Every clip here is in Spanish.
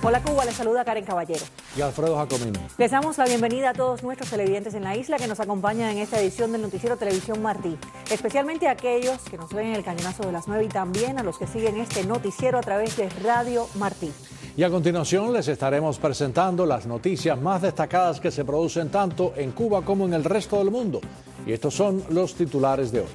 Hola Cuba, les saluda Karen Caballero. Y Alfredo Jacomino. Les damos la bienvenida a todos nuestros televidentes en la isla que nos acompañan en esta edición del Noticiero Televisión Martí. Especialmente a aquellos que nos ven en el cañonazo de las 9 y también a los que siguen este noticiero a través de Radio Martí. Y a continuación les estaremos presentando las noticias más destacadas que se producen tanto en Cuba como en el resto del mundo. Y estos son los titulares de hoy.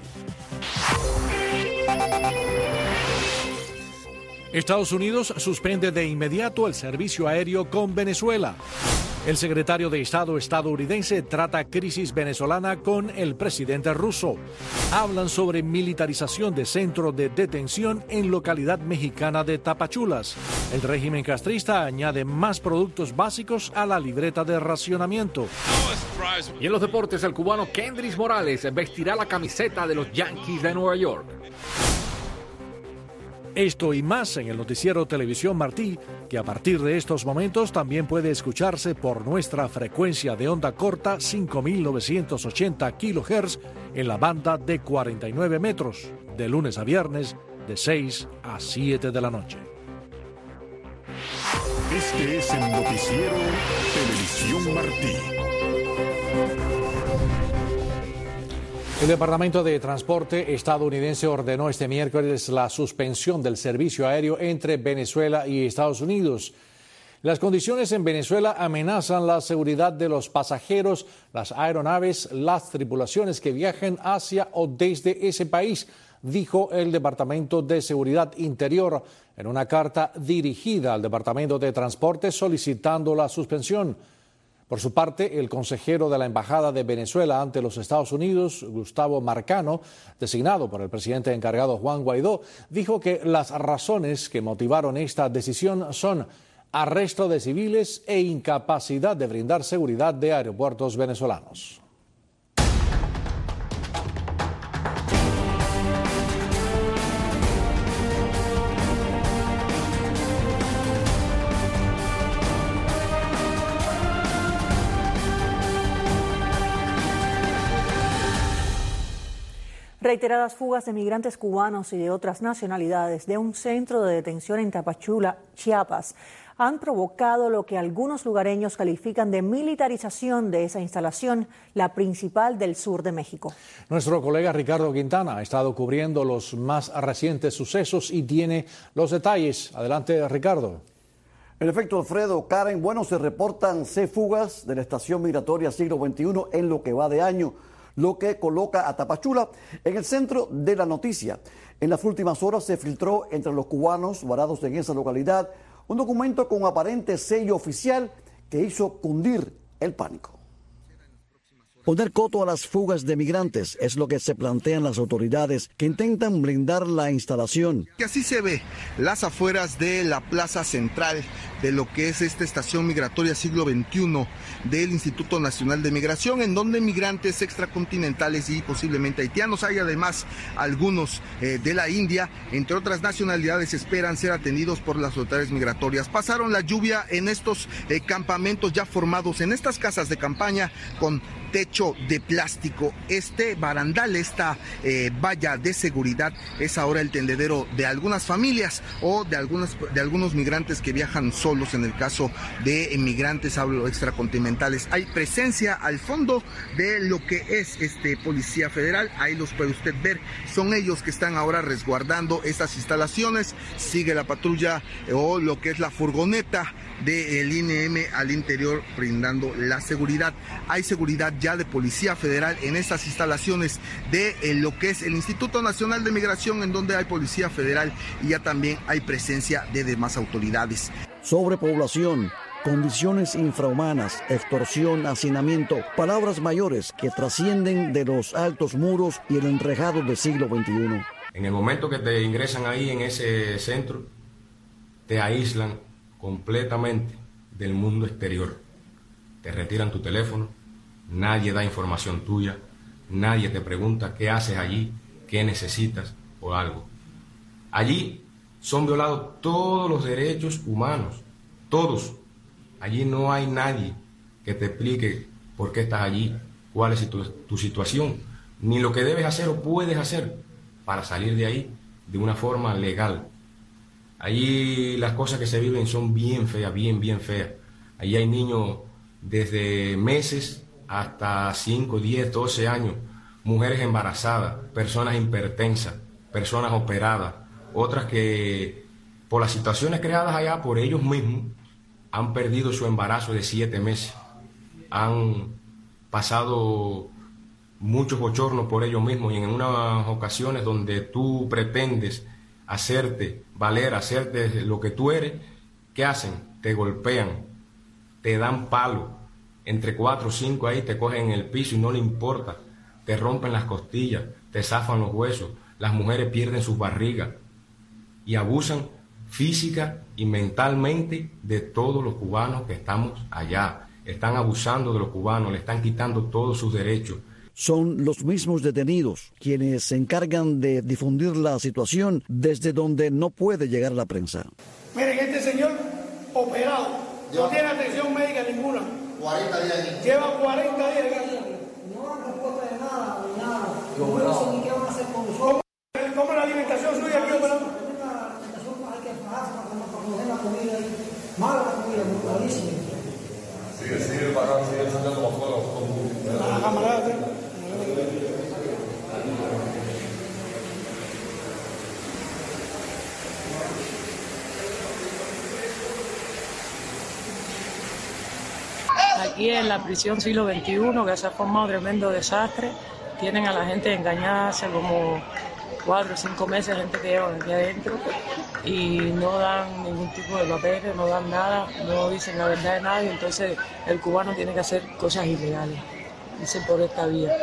Estados Unidos suspende de inmediato el servicio aéreo con Venezuela. El secretario de Estado estadounidense trata crisis venezolana con el presidente ruso. Hablan sobre militarización de centro de detención en localidad mexicana de Tapachulas. El régimen castrista añade más productos básicos a la libreta de racionamiento. Y en los deportes, el cubano Kendrys Morales vestirá la camiseta de los Yankees de Nueva York. Esto y más en el Noticiero Televisión Martí, que a partir de estos momentos también puede escucharse por nuestra frecuencia de onda corta 5.980 kHz en la banda de 49 metros, de lunes a viernes, de 6 a 7 de la noche. Este es el Noticiero Televisión Martí. El Departamento de Transporte estadounidense ordenó este miércoles la suspensión del servicio aéreo entre Venezuela y Estados Unidos. Las condiciones en Venezuela amenazan la seguridad de los pasajeros, las aeronaves, las tripulaciones que viajen hacia o desde ese país, dijo el Departamento de Seguridad Interior en una carta dirigida al Departamento de Transporte solicitando la suspensión. Por su parte, el consejero de la Embajada de Venezuela ante los Estados Unidos, Gustavo Marcano, designado por el presidente encargado Juan Guaidó, dijo que las razones que motivaron esta decisión son arresto de civiles e incapacidad de brindar seguridad de aeropuertos venezolanos. Reiteradas fugas de migrantes cubanos y de otras nacionalidades de un centro de detención en Tapachula, Chiapas, han provocado lo que algunos lugareños califican de militarización de esa instalación, la principal del sur de México. Nuestro colega Ricardo Quintana ha estado cubriendo los más recientes sucesos y tiene los detalles. Adelante, Ricardo. En efecto, Alfredo, Karen, se reportan 6 fugas de la estación migratoria siglo XXI en lo que va de año, lo que coloca a Tapachula en el centro de la noticia. En las últimas horas se filtró entre los cubanos varados en esa localidad un documento con aparente sello oficial que hizo cundir el pánico. Poner coto a las fugas de migrantes es lo que se plantean las autoridades que intentan blindar la instalación. Que así se ve las afueras de la plaza central de lo que es esta estación migratoria siglo XXI del Instituto Nacional de Migración, en donde migrantes extracontinentales y posiblemente haitianos, hay además algunos de la India, entre otras nacionalidades, esperan ser atendidos por las autoridades migratorias. Pasaron la lluvia en estos campamentos ya formados, en estas casas de campaña con techo de plástico. Este barandal, esta valla de seguridad es ahora el tendedero de algunas familias o de algunos migrantes que viajan solos, en el caso de migrantes extracontinentales. Hay presencia al fondo de lo que es Policía Federal, ahí los puede usted ver, son ellos que están ahora resguardando estas instalaciones. Sigue la patrulla o lo que es la furgoneta del INM al interior brindando la seguridad. Hay seguridad ya de Policía Federal en estas instalaciones de lo que es el Instituto Nacional de Migración, en donde hay Policía Federal y ya también hay presencia de demás autoridades. Sobrepoblación, condiciones infrahumanas, extorsión, hacinamiento, palabras mayores que trascienden de los altos muros y el enrejado del siglo XXI. En el momento que te ingresan ahí en ese centro, te aíslan completamente del mundo exterior. Te retiran tu teléfono, nadie da información tuya, nadie te pregunta qué haces allí, qué necesitas o algo. Allí son violados todos los derechos humanos, todos. Allí no hay nadie que te explique por qué estás allí, cuál es tu situación, ni lo que debes hacer o puedes hacer para salir de ahí de una forma legal. Allí las cosas que se viven son bien feas, bien feas. Allí hay niños desde meses hasta 5, 10, 12 años, mujeres embarazadas, personas hipertensas, personas operadas, otras que por las situaciones creadas allá por ellos mismos han perdido su embarazo de 7 meses, han pasado muchos bochornos por ellos mismos y en unas ocasiones donde tú pretendes hacerte valer, hacerte lo que tú eres, ¿qué hacen? Te golpean, te dan palo, entre 4 o 5 ahí te cogen en el piso y no le importa, te rompen las costillas, te zafan los huesos, las mujeres pierden sus barrigas y abusan física y mentalmente de todos los cubanos que estamos allá. Están abusando de los cubanos, le están quitando todos sus derechos. Son los mismos detenidos quienes se encargan de difundir la situación desde donde no puede llegar la prensa. Miren, este señor operado, no tiene atención médica ninguna. 40 días. Lleva 40 días. No han respuesta de nada, ni nada. No sé ni qué van a hacer con nosotros. ¿Cómo es la alimentación suya aquí operando? La alimentación hay que pagarse para comer la comida ahí. Mala la comida, malísima. Sigue pagando, sigue sacando más fuego. La camarada. Aquí en la prisión siglo XXI, que se ha formado tremendo desastre, tienen a la gente engañada hace como 4 o 5 meses, gente que llevan aquí adentro, y no dan ningún tipo de papeles, no dan nada, no dicen la verdad de nadie, entonces el cubano tiene que hacer cosas ilegales, dicen por esta vía.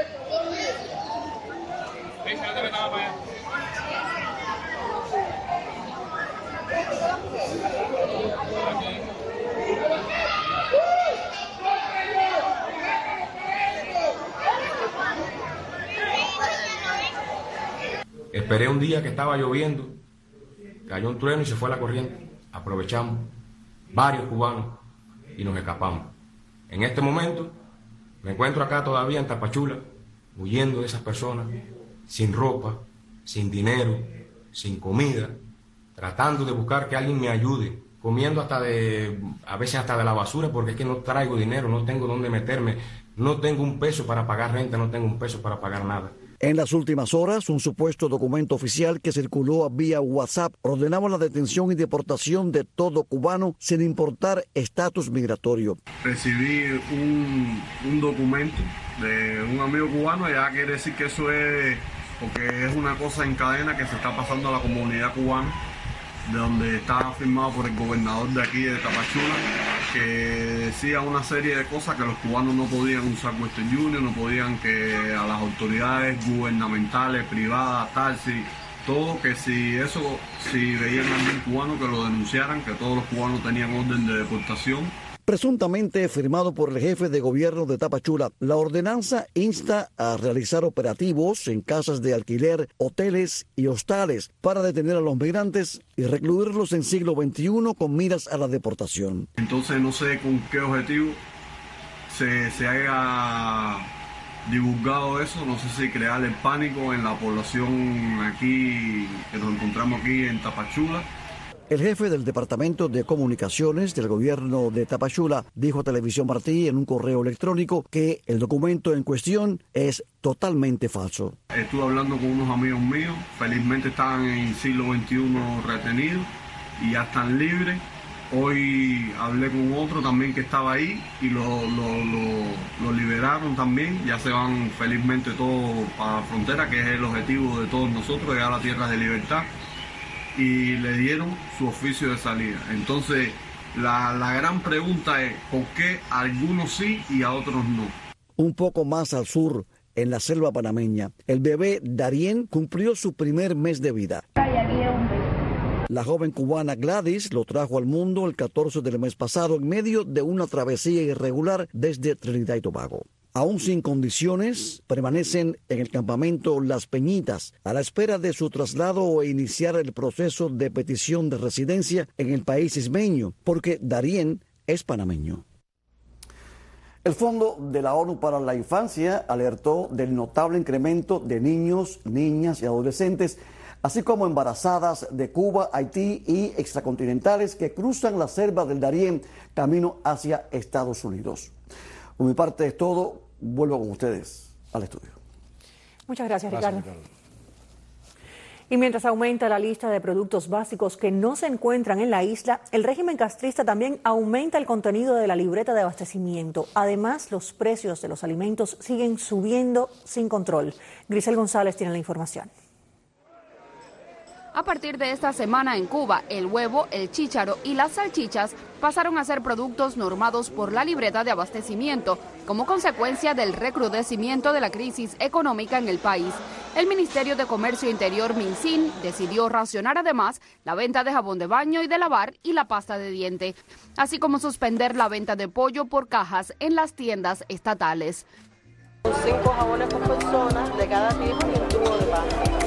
Esperé un día que estaba lloviendo, cayó un trueno y se fue la corriente. Aprovechamos, varios cubanos, y nos escapamos. En este momento me encuentro acá todavía en Tapachula, huyendo de esas personas, sin ropa, sin dinero, sin comida, tratando de buscar que alguien me ayude, comiendo a veces hasta de la basura, porque es que no traigo dinero, no tengo dónde meterme, no tengo un peso para pagar renta, no tengo un peso para pagar nada. En las últimas horas, un supuesto documento oficial que circuló vía WhatsApp ordenaba la detención y deportación de todo cubano sin importar estatus migratorio. Recibí un documento de un amigo cubano, ya quiere decir que eso es porque es una cosa en cadena que se está pasando a la comunidad cubana, de donde está firmado por el gobernador de aquí de Tapachula, que decía una serie de cosas que los cubanos no podían usar Western Union, no podían, que a las autoridades gubernamentales, privadas, taxi, todo, que si veían a algún cubano que lo denunciaran, que todos los cubanos tenían orden de deportación. Presuntamente firmado por el jefe de gobierno de Tapachula, la ordenanza insta a realizar operativos en casas de alquiler, hoteles y hostales para detener a los migrantes y recluirlos en siglo XXI con miras a la deportación. Entonces no sé con qué objetivo se haya divulgado eso, no sé si crear el pánico en la población aquí, que nos encontramos aquí en Tapachula. El jefe del Departamento de Comunicaciones del gobierno de Tapachula dijo a Televisión Martí en un correo electrónico que el documento en cuestión es totalmente falso. Estuve hablando con unos amigos míos, felizmente estaban en siglo XXI retenidos y ya están libres. Hoy hablé con otro también que estaba ahí y lo liberaron también, ya se van felizmente todos para la frontera, que es el objetivo de todos nosotros, llegar a las tierras de libertad. Y le dieron su oficio de salida. Entonces, la gran pregunta es, ¿por qué a algunos sí y a otros no? Un poco más al sur, en la selva panameña, el bebé Darien cumplió su primer mes de vida. La joven cubana Gladys lo trajo al mundo el 14 del mes pasado en medio de una travesía irregular desde Trinidad y Tobago. Aún sin condiciones, permanecen en el campamento Las Peñitas a la espera de su traslado e iniciar el proceso de petición de residencia en el país ismeño, porque Darien es panameño. El Fondo de la ONU para la Infancia alertó del notable incremento de niños, niñas y adolescentes así como embarazadas de Cuba, Haití y extracontinentales que cruzan la selva del Darién camino hacia Estados Unidos. Por mi parte es todo. Vuelvo con ustedes al estudio. Muchas gracias, Ricardo. Y mientras aumenta la lista de productos básicos que no se encuentran en la isla, el régimen castrista también aumenta el contenido de la libreta de abastecimiento. Además, los precios de los alimentos siguen subiendo sin control. Grisel González tiene la información. A partir de esta semana en Cuba, el huevo, el chícharo y las salchichas pasaron a ser productos normados por la libreta de abastecimiento como consecuencia del recrudecimiento de la crisis económica en el país. El Ministerio de Comercio Interior, MinSIN, decidió racionar además la venta de jabón de baño y de lavar y la pasta de diente, así como suspender la venta de pollo por cajas en las tiendas estatales. 5 jabones por persona de cada tipo y un tubo de baño.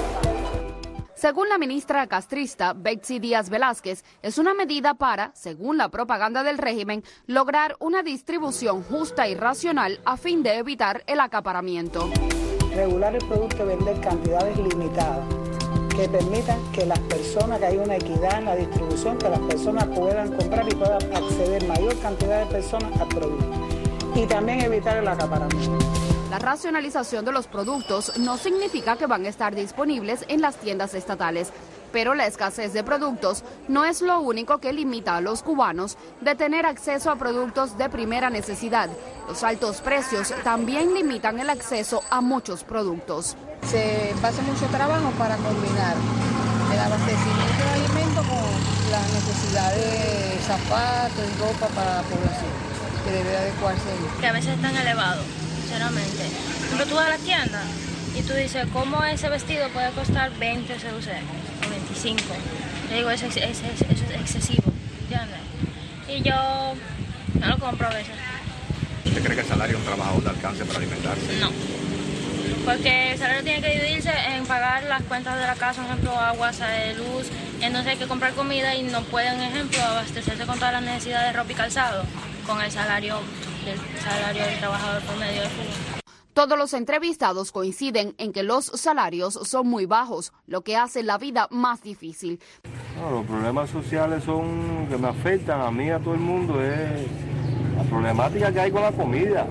Según la ministra castrista Betsy Díaz Velázquez, es una medida para, según la propaganda del régimen, lograr una distribución justa y racional a fin de evitar el acaparamiento. Regular el producto y vender cantidades limitadas que permitan que las personas, que haya una equidad en la distribución, que las personas puedan comprar y puedan acceder mayor cantidad de personas al producto. Y también evitar el acaparamiento. La racionalización de los productos no significa que van a estar disponibles en las tiendas estatales, pero la escasez de productos no es lo único que limita a los cubanos de tener acceso a productos de primera necesidad. Los altos precios también limitan el acceso a muchos productos. Se pasa mucho trabajo para combinar el abastecimiento de alimentos con la necesidad de zapatos y ropa para la población, que debe adecuarse. Que a veces están elevados. Sinceramente. Pero tú vas a la tienda y tú dices, ¿cómo ese vestido puede costar 20 CUC o 25? Yo digo, eso es excesivo, ¿entiendes? Y yo no lo compro a veces. ¿Usted cree que el salario es un trabajador de alcance para alimentarse? No, porque el salario tiene que dividirse en pagar las cuentas de la casa, por ejemplo, agua, luz, entonces hay que comprar comida y no pueden, por ejemplo, abastecerse con todas las necesidades de ropa y calzado con el salario del trabajador promedio de Cuba. Todos los entrevistados coinciden en que los salarios son muy bajos, lo que hace la vida más difícil. No, los problemas sociales son que me afectan a mí y a todo el mundo, es la problemática que hay con la comida.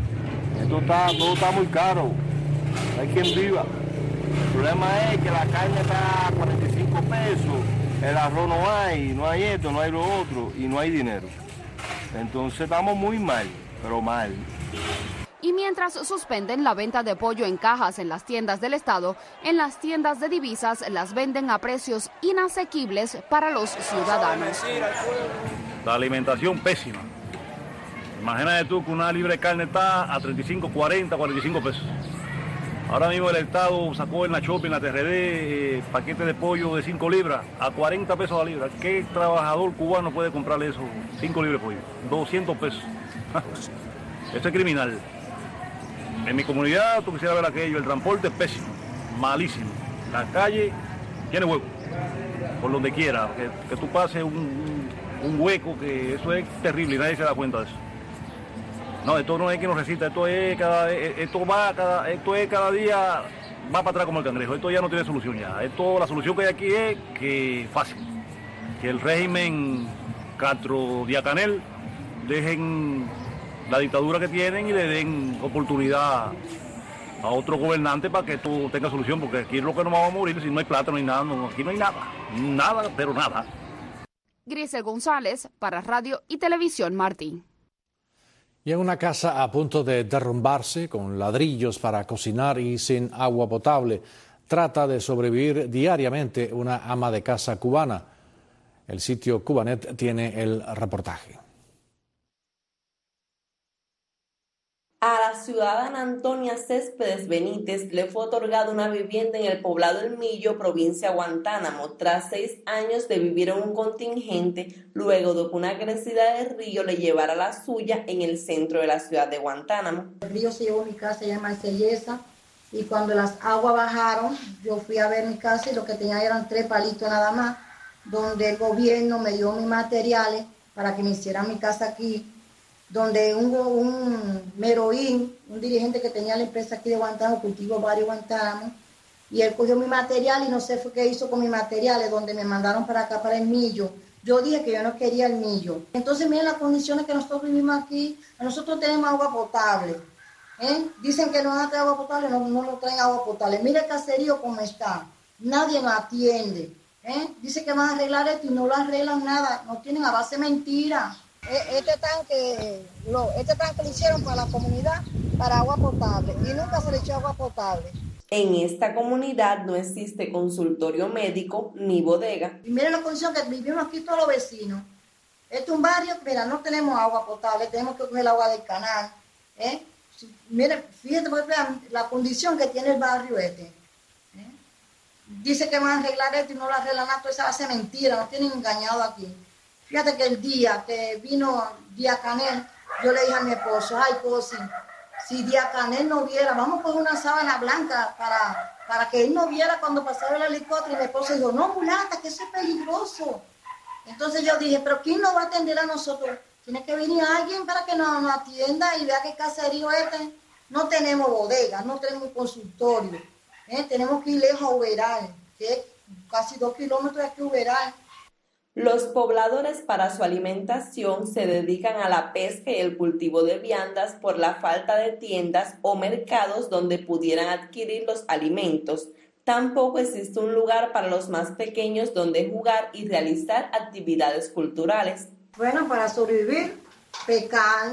Todo está muy caro, no hay quien viva. El problema es que la carne está a 45 pesos, el arroz no hay esto, no hay lo otro y no hay dinero. Entonces estamos muy mal, pero mal. Y mientras suspenden la venta de pollo en cajas en las tiendas del Estado, en las tiendas de divisas las venden a precios inasequibles para los ciudadanos. La alimentación pésima. Imagínate tú que una libra de carne está a 35, 40, 45 pesos. Ahora mismo el Estado sacó en la Shopping, en la TRD, paquete de pollo de 5 libras a 40 pesos la libra. ¿Qué trabajador cubano puede comprarle eso? 5 libras de pollo, 200 pesos. Esto es criminal. En mi comunidad, tú quisieras ver aquello, el transporte es pésimo, malísimo. La calle tiene hueco, por donde quiera. Que tú pases un hueco, que eso es terrible y nadie se da cuenta de eso. No, esto no es que nos recita, esto es cada día va para atrás como el cangrejo. Esto ya no tiene solución ya. La solución que hay aquí es que fácil, que el régimen Castro Díaz-Canel dejen la dictadura que tienen y le den oportunidad a otro gobernante para que esto tenga solución, porque aquí es lo que nos vamos a morir, si no hay plata, no hay nada, aquí no hay nada, pero nada. Grisel González para Radio y Televisión Martín. Y en una casa a punto de derrumbarse, con ladrillos para cocinar y sin agua potable, trata de sobrevivir diariamente una ama de casa cubana. El sitio Cubanet tiene el reportaje. A la ciudadana Antonia Céspedes Benítez le fue otorgada una vivienda en el poblado El Millo, provincia de Guantánamo, tras 6 años de vivir en un contingente, luego de que una crecida del río le llevara la suya en el centro de la ciudad de Guantánamo. El río se llevó mi casa, se llama Selleza, y cuando las aguas bajaron, yo fui a ver mi casa y lo que tenía eran 3 palitos nada más, donde el gobierno me dio mis materiales para que me hicieran mi casa aquí, donde un Meroín, un dirigente que tenía la empresa aquí de Guantánamo, Cultivo Barrio Guantánamo, y él cogió mi material y no sé qué hizo con mis materiales, donde me mandaron para acá, para el Millo. Yo dije que yo no quería el Millo. Entonces miren las condiciones que nosotros vivimos aquí. Nosotros tenemos agua potable. Dicen que no van a traer agua potable, no nos traen agua potable. Mire el caserío como está. Nadie nos atiende. Dice que van a arreglar esto y no lo arreglan nada. No tienen a base de mentira. Este tanque lo hicieron para la comunidad, para agua potable. Y nunca se le echó agua potable. En esta comunidad no existe consultorio médico ni bodega. Y miren la condición que vivimos aquí todos los vecinos. Este es un barrio, mira, no tenemos agua potable, tenemos que coger el agua del canal. Miren, fíjense la condición que tiene el barrio este. Dice que van a arreglar esto y no lo arreglan nada, esa base mentira, nos tienen engañado aquí. Fíjate que el día que vino Díaz Canel, yo le dije a mi esposo, ay, Cosi, si Díaz Canel no viera, vamos a poner una sábana blanca para que él no viera cuando pasaba el helicóptero. Y mi esposo dijo, no, mulata, que eso es peligroso. Entonces yo dije, pero ¿quién nos va a atender a nosotros? Tiene que venir alguien para que nos atienda y vea qué caserío este. No tenemos bodega, no tenemos consultorio. Tenemos que ir lejos a Uberal, que es casi 2 kilómetros de aquí a Uberal. Los pobladores para su alimentación se dedican a la pesca y el cultivo de viandas por la falta de tiendas o mercados donde pudieran adquirir los alimentos. Tampoco existe un lugar para los más pequeños donde jugar y realizar actividades culturales. Bueno, para sobrevivir, pecar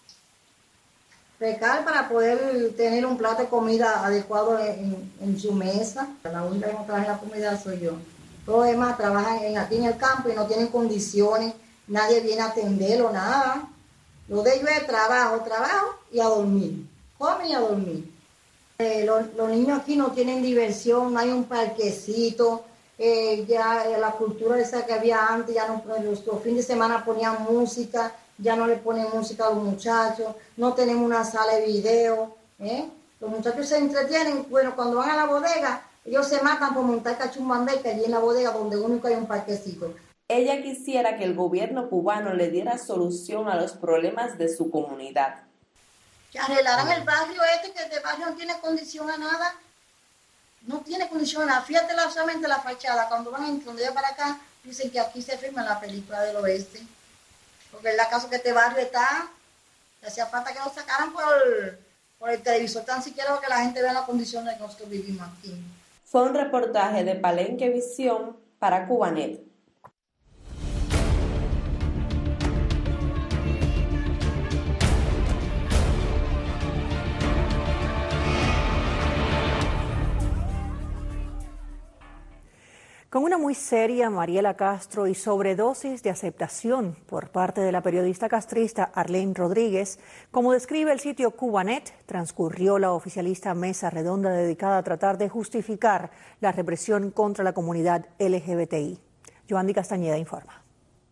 para poder tener un plato de comida adecuado en su mesa. La única que no trabaja en la comida soy yo. Todos los demás trabajan aquí en el campo y no tienen condiciones, nadie viene a atenderlo, nada. Lo de ellos es trabajo y a dormir. Comen y a dormir. Los niños aquí no tienen diversión, no hay un parquecito. Ya la cultura esa que había antes, ya no, los fines de semana ponían música, ya no le ponen música a los muchachos, no tenemos una sala de video. Los muchachos se entretienen, bueno, cuando van a la bodega, ellos se matan por montar cachumbambeca allí en la bodega donde único hay un parquecito. Ella quisiera que el gobierno cubano le diera solución a los problemas de su comunidad. Que arreglaran el barrio que este barrio no tiene condición a nada. No tiene condición a nada. Fíjate solamente la fachada. Cuando van entrando para acá, dicen que aquí se filma la película del oeste. Porque es la casa que este barrio está. Le hacía falta que lo sacaran por el televisor, tan siquiera para que la gente vea las condiciones que nosotros vivimos aquí. Fue un reportaje de Palenque Visión para Cubanet. Con una muy seria Mariela Castro y sobredosis de aceptación por parte de la periodista castrista Arlene Rodríguez, como describe el sitio Cubanet, transcurrió la oficialista mesa redonda dedicada a tratar de justificar la represión contra la comunidad LGBTI. Joandy Castañeda informa.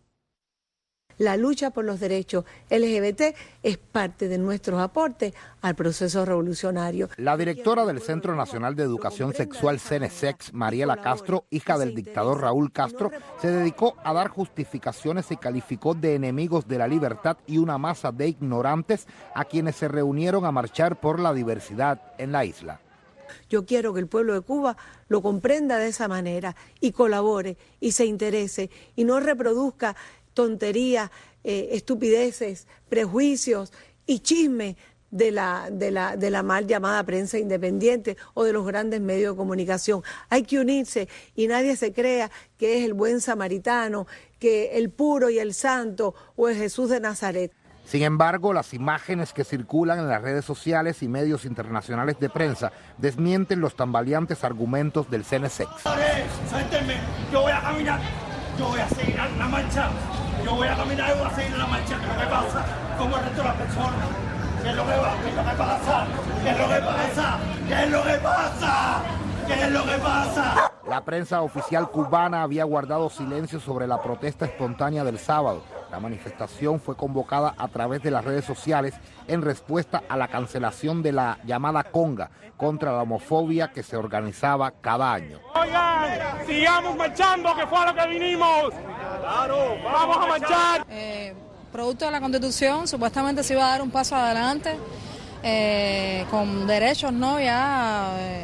La lucha por los derechos LGBT es parte de nuestros aportes al proceso revolucionario. La directora del Centro Nacional de Educación Sexual CENESEX, Mariela Castro, hija del dictador Raúl Castro, se dedicó a dar justificaciones y calificó de enemigos de la libertad y una masa de ignorantes a quienes se reunieron a marchar por la diversidad en la isla. Yo quiero que el pueblo de Cuba lo comprenda de esa manera y colabore y se interese y no reproduzca tonterías, estupideces, prejuicios y chismes de la mal llamada prensa independiente o de los grandes medios de comunicación. Hay que unirse y nadie se crea que es el buen samaritano, que el puro y el santo o el Jesús de Nazaret. Sin embargo, las imágenes que circulan en las redes sociales y medios internacionales de prensa desmienten los tambaleantes argumentos del CENESEX. Suéltenme, yo voy a caminar, yo voy a seguir la marcha, yo voy a caminar y voy a seguir la marcha. ¿Qué es lo que pasa? Como el resto de las personas. ¿Qué es lo que pasa? ¿Qué es lo que pasa? ¿Qué es lo que pasa? ¿Qué es lo que pasa? ¿Qué es lo que pasa? La prensa oficial cubana había guardado silencio sobre la protesta espontánea del sábado. La manifestación fue convocada a través de las redes sociales en respuesta a la cancelación de la llamada conga contra la homofobia que se organizaba cada año. Oigan, sigamos marchando, que fue a lo que vinimos. Claro, vamos a marchar. Producto de la Constitución, supuestamente se iba a dar un paso adelante con derechos, ¿no? Ya,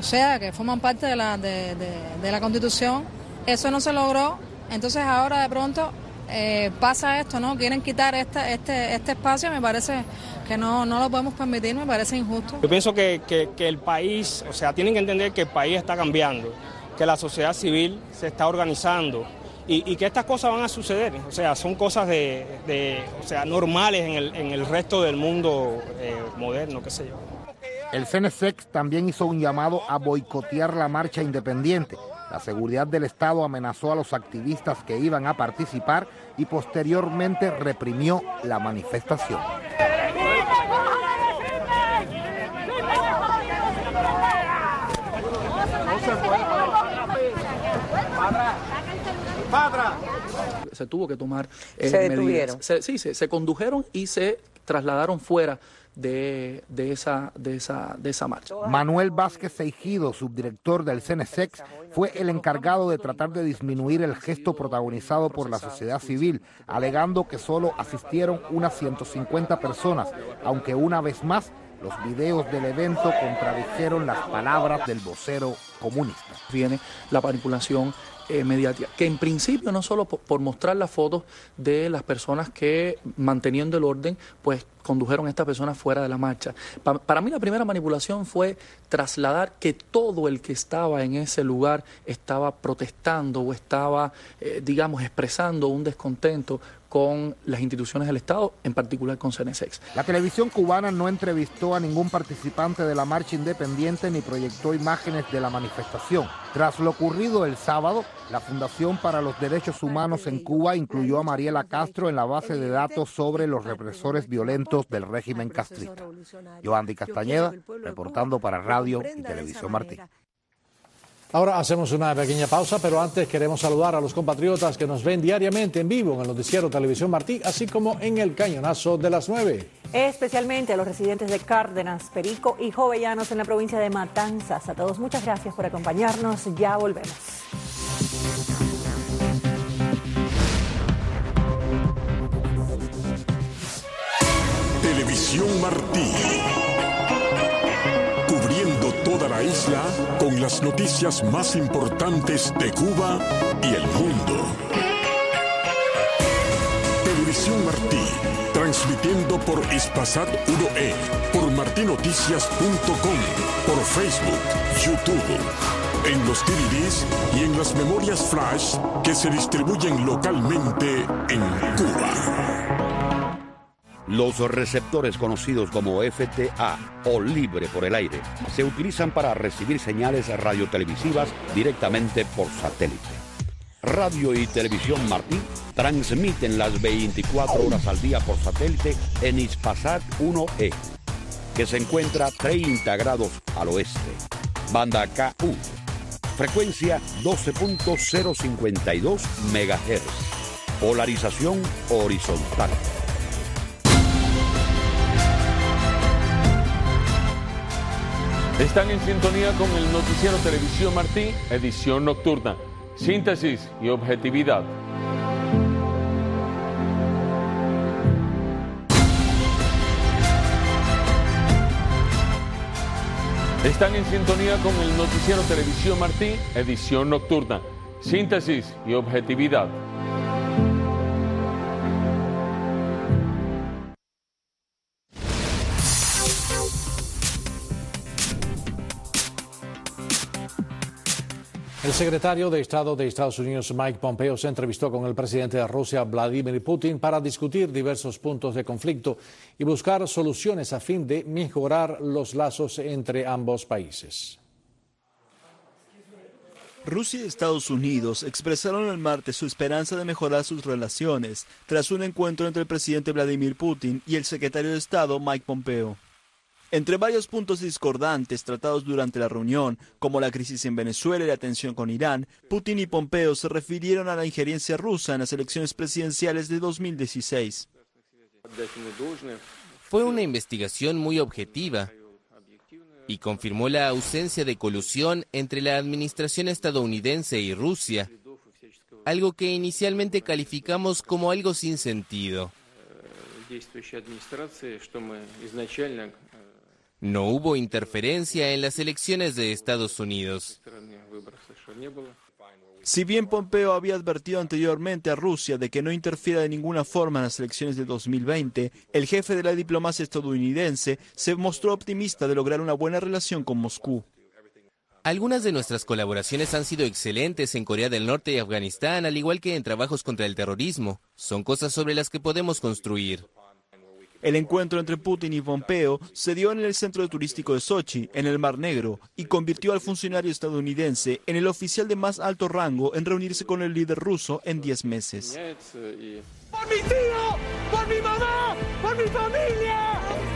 o sea, que forman parte de la Constitución. Eso no se logró, entonces ahora de pronto pasa esto, ¿no? Quieren quitar este espacio, me parece que no lo podemos permitir, me parece injusto. Yo pienso que el país, o sea, tienen que entender que el país está cambiando, que la sociedad civil se está organizando y que estas cosas van a suceder, o sea, son cosas o sea, normales en el resto del mundo moderno, qué sé yo. El CNSEX también hizo un llamado a boicotear la marcha independiente. La seguridad del Estado amenazó a los activistas que iban a participar y posteriormente reprimió la manifestación. Se tuvo que tomar medidas. Se condujeron y se trasladaron fuera de esa marcha. Manuel Vázquez Seijido, subdirector del CNSEX, fue el encargado de tratar de disminuir el gesto protagonizado por la sociedad civil, alegando que solo asistieron unas 150 personas, aunque una vez más los videos del evento contradijeron las palabras del vocero comunista. Viene la manipulación mediática, que en principio no solo por mostrar las fotos de las personas que, manteniendo el orden, pues condujeron a estas personas fuera de la marcha. Para mí la primera manipulación fue trasladar que todo el que estaba en ese lugar estaba protestando o estaba, digamos, expresando un descontento con las instituciones del Estado, en particular con CNSEX. La televisión cubana no entrevistó a ningún participante de la marcha independiente ni proyectó imágenes de la manifestación. Tras lo ocurrido el sábado, la Fundación para los Derechos Humanos en Cuba incluyó a Mariela Castro en la base de datos sobre los represores violentos del régimen castrista. Yohandy Castañeda, reportando para Radio y Televisión Martí. Ahora hacemos una pequeña pausa, pero antes queremos saludar a los compatriotas que nos ven diariamente en vivo en el noticiero Televisión Martí, así como en el Cañonazo de las 9. Especialmente a los residentes de Cárdenas, Perico y Jovellanos en la provincia de Matanzas. A todos muchas gracias por acompañarnos. Ya volvemos. Televisión Martí. Cubriendo toda la isla con las noticias más importantes de Cuba y el mundo. Televisión Martí, transmitiendo por Hispasat 1E, por martinoticias.com, por Facebook, YouTube, en los DVDs y en las memorias flash que se distribuyen localmente en Cuba. Los receptores conocidos como FTA o libre por el aire se utilizan para recibir señales radiotelevisivas directamente por satélite. Radio y Televisión Martí transmiten las 24 horas al día por satélite en Hispasat 1E, que se encuentra 30 grados al oeste. Banda KU, frecuencia 12.052 MHz, polarización horizontal. Están en sintonía con el noticiero Televisión Martí, edición nocturna, síntesis y objetividad. Están en sintonía con el noticiero Televisión Martí, edición nocturna, síntesis y objetividad. El secretario de Estado de Estados Unidos, Mike Pompeo, se entrevistó con el presidente de Rusia, Vladimir Putin, para discutir diversos puntos de conflicto y buscar soluciones a fin de mejorar los lazos entre ambos países. Rusia y Estados Unidos expresaron el martes su esperanza de mejorar sus relaciones tras un encuentro entre el presidente Vladimir Putin y el secretario de Estado, Mike Pompeo. Entre varios puntos discordantes tratados durante la reunión, como la crisis en Venezuela y la tensión con Irán, Putin y Pompeo se refirieron a la injerencia rusa en las elecciones presidenciales de 2016. Fue una investigación muy objetiva y confirmó la ausencia de colusión entre la administración estadounidense y Rusia, algo que inicialmente calificamos como algo sin sentido. No hubo interferencia en las elecciones de Estados Unidos. Si bien Pompeo había advertido anteriormente a Rusia de que no interfiera de ninguna forma en las elecciones de 2020, el jefe de la diplomacia estadounidense se mostró optimista de lograr una buena relación con Moscú. Algunas de nuestras colaboraciones han sido excelentes en Corea del Norte y Afganistán, al igual que en trabajos contra el terrorismo. Son cosas sobre las que podemos construir. El encuentro entre Putin y Pompeo se dio en el centro turístico de Sochi, en el Mar Negro, y convirtió al funcionario estadounidense en el oficial de más alto rango en reunirse con el líder ruso en 10 meses. ¡Por mi tío! ¡Por mi mamá! ¡Por mi familia!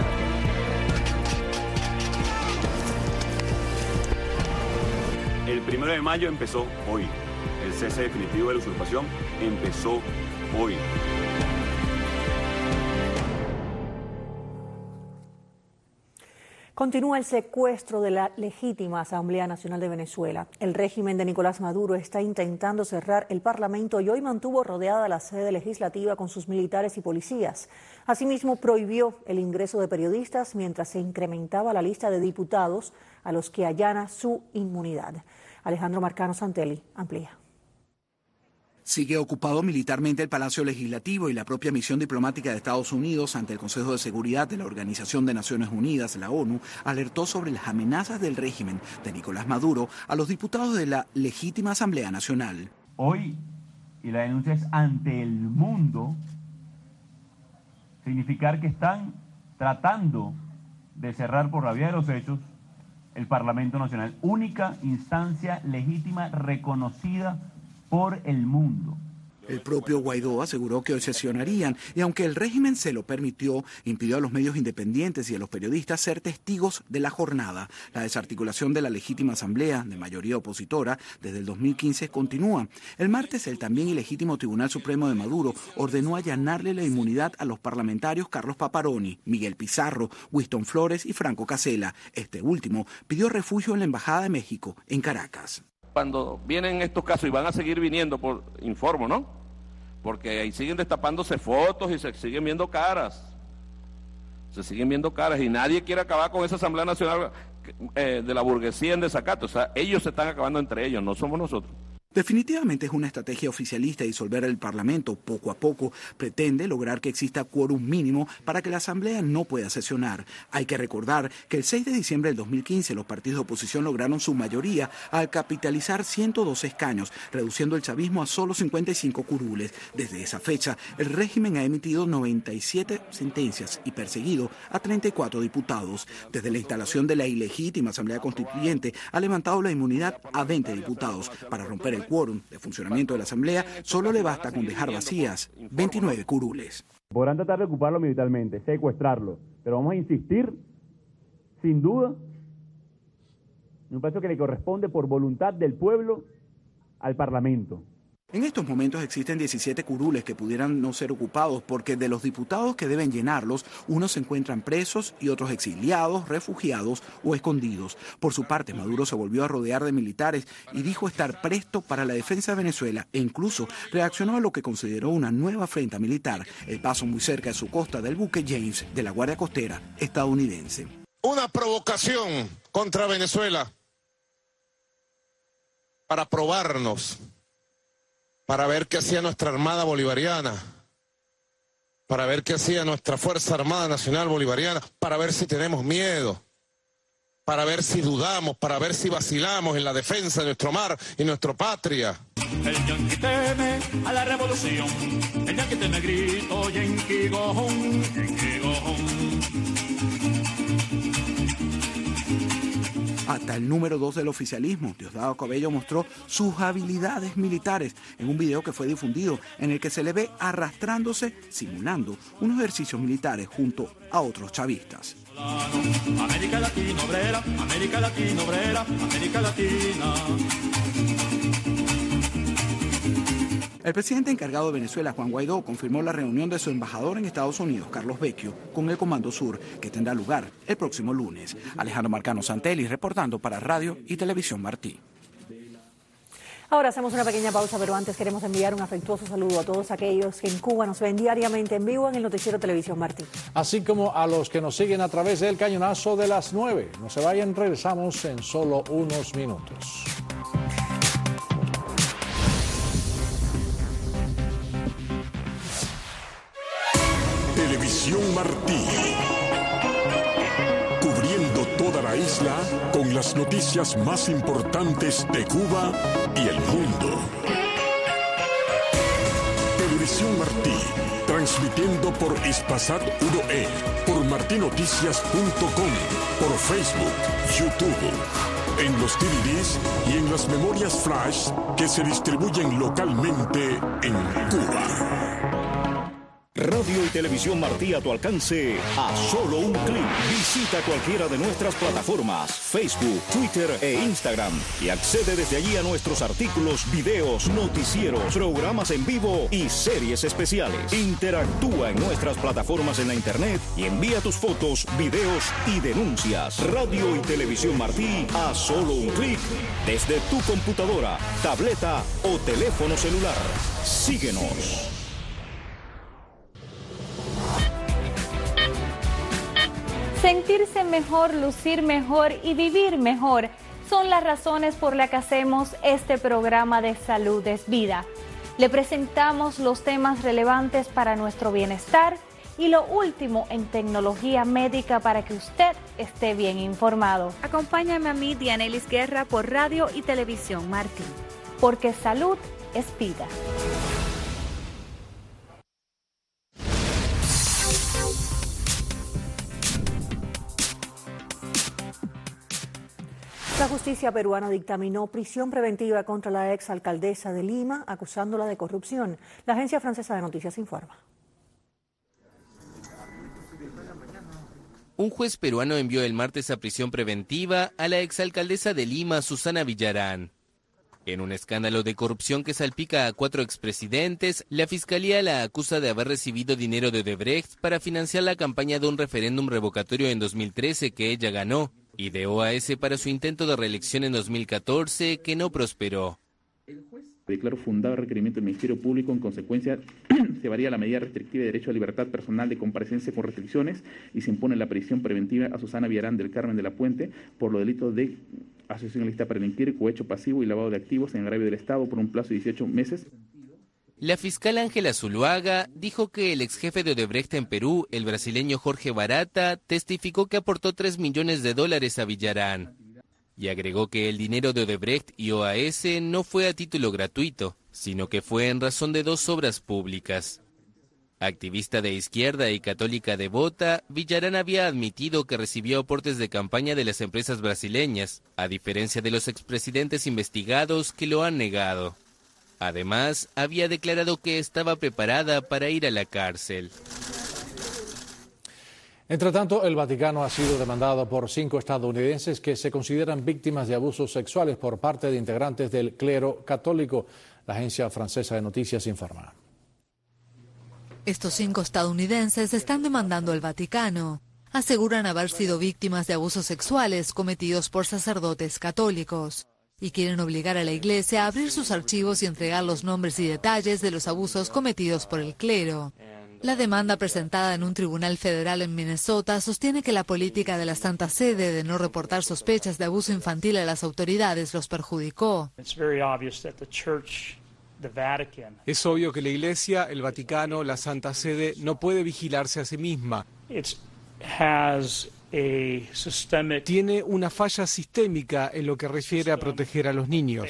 El 1 de mayo empezó hoy. El cese definitivo de la usurpación empezó hoy. Continúa el secuestro de la legítima Asamblea Nacional de Venezuela. El régimen de Nicolás Maduro está intentando cerrar el Parlamento y hoy mantuvo rodeada la sede legislativa con sus militares y policías. Asimismo, prohibió el ingreso de periodistas mientras se incrementaba la lista de diputados a los que allana su inmunidad. Alejandro Marcano Santelli amplía. Sigue ocupado militarmente el Palacio Legislativo y la propia misión diplomática de Estados Unidos ante el Consejo de Seguridad de la Organización de Naciones Unidas, la ONU, alertó sobre las amenazas del régimen de Nicolás Maduro a los diputados de la legítima Asamblea Nacional. Hoy, y la denuncia es ante el mundo, significar que están tratando de cerrar por la vía de los hechos el Parlamento Nacional, única instancia legítima reconocida por el mundo. El propio Guaidó aseguró que hoy sesionarían y aunque el régimen se lo permitió, impidió a los medios independientes y a los periodistas ser testigos de la jornada. La desarticulación de la legítima asamblea, de mayoría opositora, desde el 2015 continúa. El martes, el también ilegítimo Tribunal Supremo de Maduro ordenó allanarle la inmunidad a los parlamentarios Carlos Paparoni, Miguel Pizarro, Winston Flores y Franco Casella. Este último pidió refugio en la Embajada de México, en Caracas. Cuando vienen estos casos y van a seguir viniendo, informo, ¿no? Porque ahí siguen destapándose fotos y se siguen viendo caras. Se siguen viendo caras y nadie quiere acabar con esa Asamblea Nacional de la burguesía en desacato. O sea, ellos se están acabando entre ellos, no somos nosotros. Definitivamente es una estrategia oficialista disolver el Parlamento. Poco a poco pretende lograr que exista quórum mínimo para que la Asamblea no pueda sesionar. Hay que recordar que el 6 de diciembre del 2015 los partidos de oposición lograron su mayoría al capitalizar 102 escaños, reduciendo el chavismo a solo 55 curules. Desde esa fecha, el régimen ha emitido 97 sentencias y perseguido a 34 diputados. Desde la instalación de la ilegítima Asamblea Constituyente, ha levantado la inmunidad a 20 diputados. Para romper el quórum de funcionamiento de la Asamblea, solo le basta con dejar vacías 29 curules. Podrán tratar de ocuparlo militarmente, secuestrarlo, pero vamos a insistir, sin duda, en un paso que le corresponde por voluntad del pueblo al Parlamento. En estos momentos existen 17 curules que pudieran no ser ocupados porque de los diputados que deben llenarlos, unos se encuentran presos y otros exiliados, refugiados o escondidos. Por su parte, Maduro se volvió a rodear de militares y dijo estar presto para la defensa de Venezuela e incluso reaccionó a lo que consideró una nueva afrenta militar, el paso muy cerca de su costa del buque James de la Guardia Costera estadounidense. Una provocación contra Venezuela para probarnos, para ver qué hacía nuestra Armada Bolivariana, para ver qué hacía nuestra Fuerza Armada Nacional Bolivariana, para ver si tenemos miedo, para ver si dudamos, para ver si vacilamos en la defensa de nuestro mar y nuestra patria. El yanqui teme a la revolución, el yanqui teme grito, yanqui gojón, yanqui gojón. Hasta el número 2 del oficialismo, Diosdado Cabello, mostró sus habilidades militares en un video que fue difundido en el que se le ve arrastrándose, simulando unos ejercicios militares junto a otros chavistas. América Latina obrera, América Latina obrera, América Latina. El presidente encargado de Venezuela, Juan Guaidó, confirmó la reunión de su embajador en Estados Unidos, Carlos Vecchio, con el Comando Sur, que tendrá lugar el próximo lunes. Alejandro Marcano Santelli, reportando para Radio y Televisión Martí. Ahora hacemos una pequeña pausa, pero antes queremos enviar un afectuoso saludo a todos aquellos que en Cuba nos ven diariamente en vivo en el noticiero Televisión Martí. Así como a los que nos siguen a través del cañonazo de las 9. No se vayan, regresamos en solo unos minutos. Televisión Martí. Cubriendo toda la isla con las noticias más importantes de Cuba y el mundo. Televisión Martí, transmitiendo por Hispasat 1E, por martinoticias.com, por Facebook, YouTube, en los DVDs y en las memorias flash que se distribuyen localmente en Cuba. Radio y Televisión Martí a tu alcance a solo un clic. Visita cualquiera de nuestras plataformas, Facebook, Twitter e Instagram y accede desde allí a nuestros artículos, videos, noticieros, programas en vivo y series especiales. Interactúa en nuestras plataformas en la internet y envía tus fotos, videos y denuncias. Radio y Televisión Martí a solo un clic desde tu computadora, tableta o teléfono celular. Síguenos. Sentirse mejor, lucir mejor y vivir mejor son las razones por las que hacemos este programa de Salud es Vida. Le presentamos los temas relevantes para nuestro bienestar y lo último en tecnología médica para que usted esté bien informado. Acompáñame a mí, Dianelis Guerra, por Radio y Televisión Martí, porque salud es vida. La justicia peruana dictaminó prisión preventiva contra la exalcaldesa de Lima, acusándola de corrupción. La agencia francesa de noticias informa. Un juez peruano envió el martes a prisión preventiva a la exalcaldesa de Lima, Susana Villarán. En un escándalo de corrupción que salpica a 4 expresidentes, la fiscalía la acusa de haber recibido dinero de Odebrecht para financiar la campaña de un referéndum revocatorio en 2013 que ella ganó, y de OAS para su intento de reelección en 2014 que no prosperó. Declaró fundado el requerimiento del Ministerio Público. En consecuencia, se varía la medida restrictiva de derecho a libertad personal de comparecencia con restricciones y se impone la prisión preventiva a Susana Villarán del Carmen de la Puente por los delitos de asociación ilícita para delinquir, cohecho pasivo y lavado de activos en agravio del Estado por un plazo de 18 meses. La fiscal Ángela Zuluaga dijo que el ex jefe de Odebrecht en Perú, el brasileño Jorge Barata, testificó que aportó $3 millones a Villarán. Y agregó que el dinero de Odebrecht y OAS no fue a título gratuito, sino que fue en razón de 2 obras públicas. Activista de izquierda y católica devota, Villarán había admitido que recibió aportes de campaña de las empresas brasileñas, a diferencia de los expresidentes investigados que lo han negado. Además, había declarado que estaba preparada para ir a la cárcel. Entre tanto, el Vaticano ha sido demandado por 5 estadounidenses que se consideran víctimas de abusos sexuales por parte de integrantes del clero católico. La agencia francesa de noticias informa. Estos 5 estadounidenses están demandando al Vaticano. Aseguran haber sido víctimas de abusos sexuales cometidos por sacerdotes católicos y quieren obligar a la Iglesia a abrir sus archivos y entregar los nombres y detalles de los abusos cometidos por el clero. La demanda presentada en un tribunal federal en Minnesota sostiene que la política de la Santa Sede de no reportar sospechas de abuso infantil a las autoridades los perjudicó. Es obvio que la Iglesia, el Vaticano, la Santa Sede no puede vigilarse a sí misma. Tiene una falla sistémica en lo que refiere a proteger a los niños.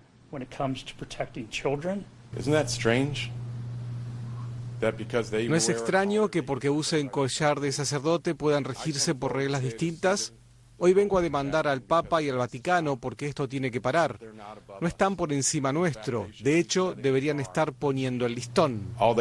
¿No es extraño que porque usen collar de sacerdote puedan regirse por reglas distintas? Hoy vengo a demandar al Papa y al Vaticano porque esto tiene que parar. No están por encima nuestro. De hecho, deberían estar poniendo el listón.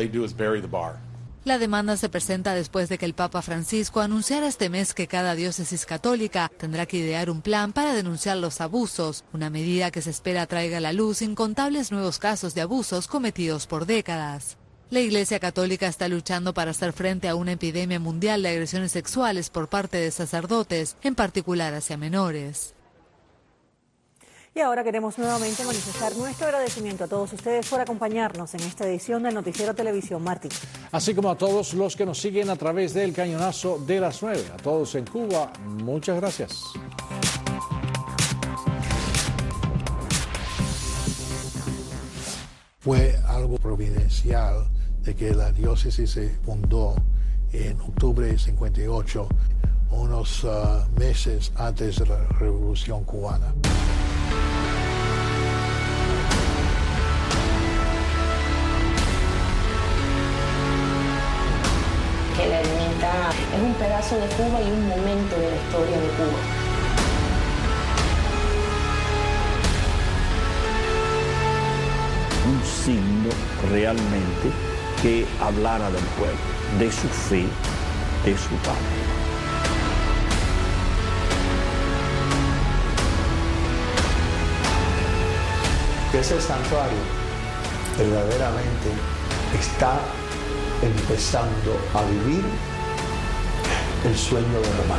La demanda se presenta después de que el Papa Francisco anunciara este mes que cada diócesis católica tendrá que idear un plan para denunciar los abusos, una medida que se espera traiga a la luz incontables nuevos casos de abusos cometidos por décadas. La Iglesia Católica está luchando para hacer frente a una epidemia mundial de agresiones sexuales por parte de sacerdotes, en particular hacia menores. Y ahora queremos nuevamente manifestar nuestro agradecimiento a todos ustedes por acompañarnos en esta edición del Noticiero Televisión Martí. Así como a todos los que nos siguen a través del cañonazo de las 9. A todos en Cuba, muchas gracias. Fue algo providencial de que la diócesis se fundó en octubre de 58, unos meses antes de la Revolución Cubana. Que la ermita es un pedazo de Cuba y un momento de la historia de Cuba. Un signo realmente que hablara del pueblo, de su fe, de su padre. Que ese santuario verdaderamente está empezando a vivir el sueño de Román.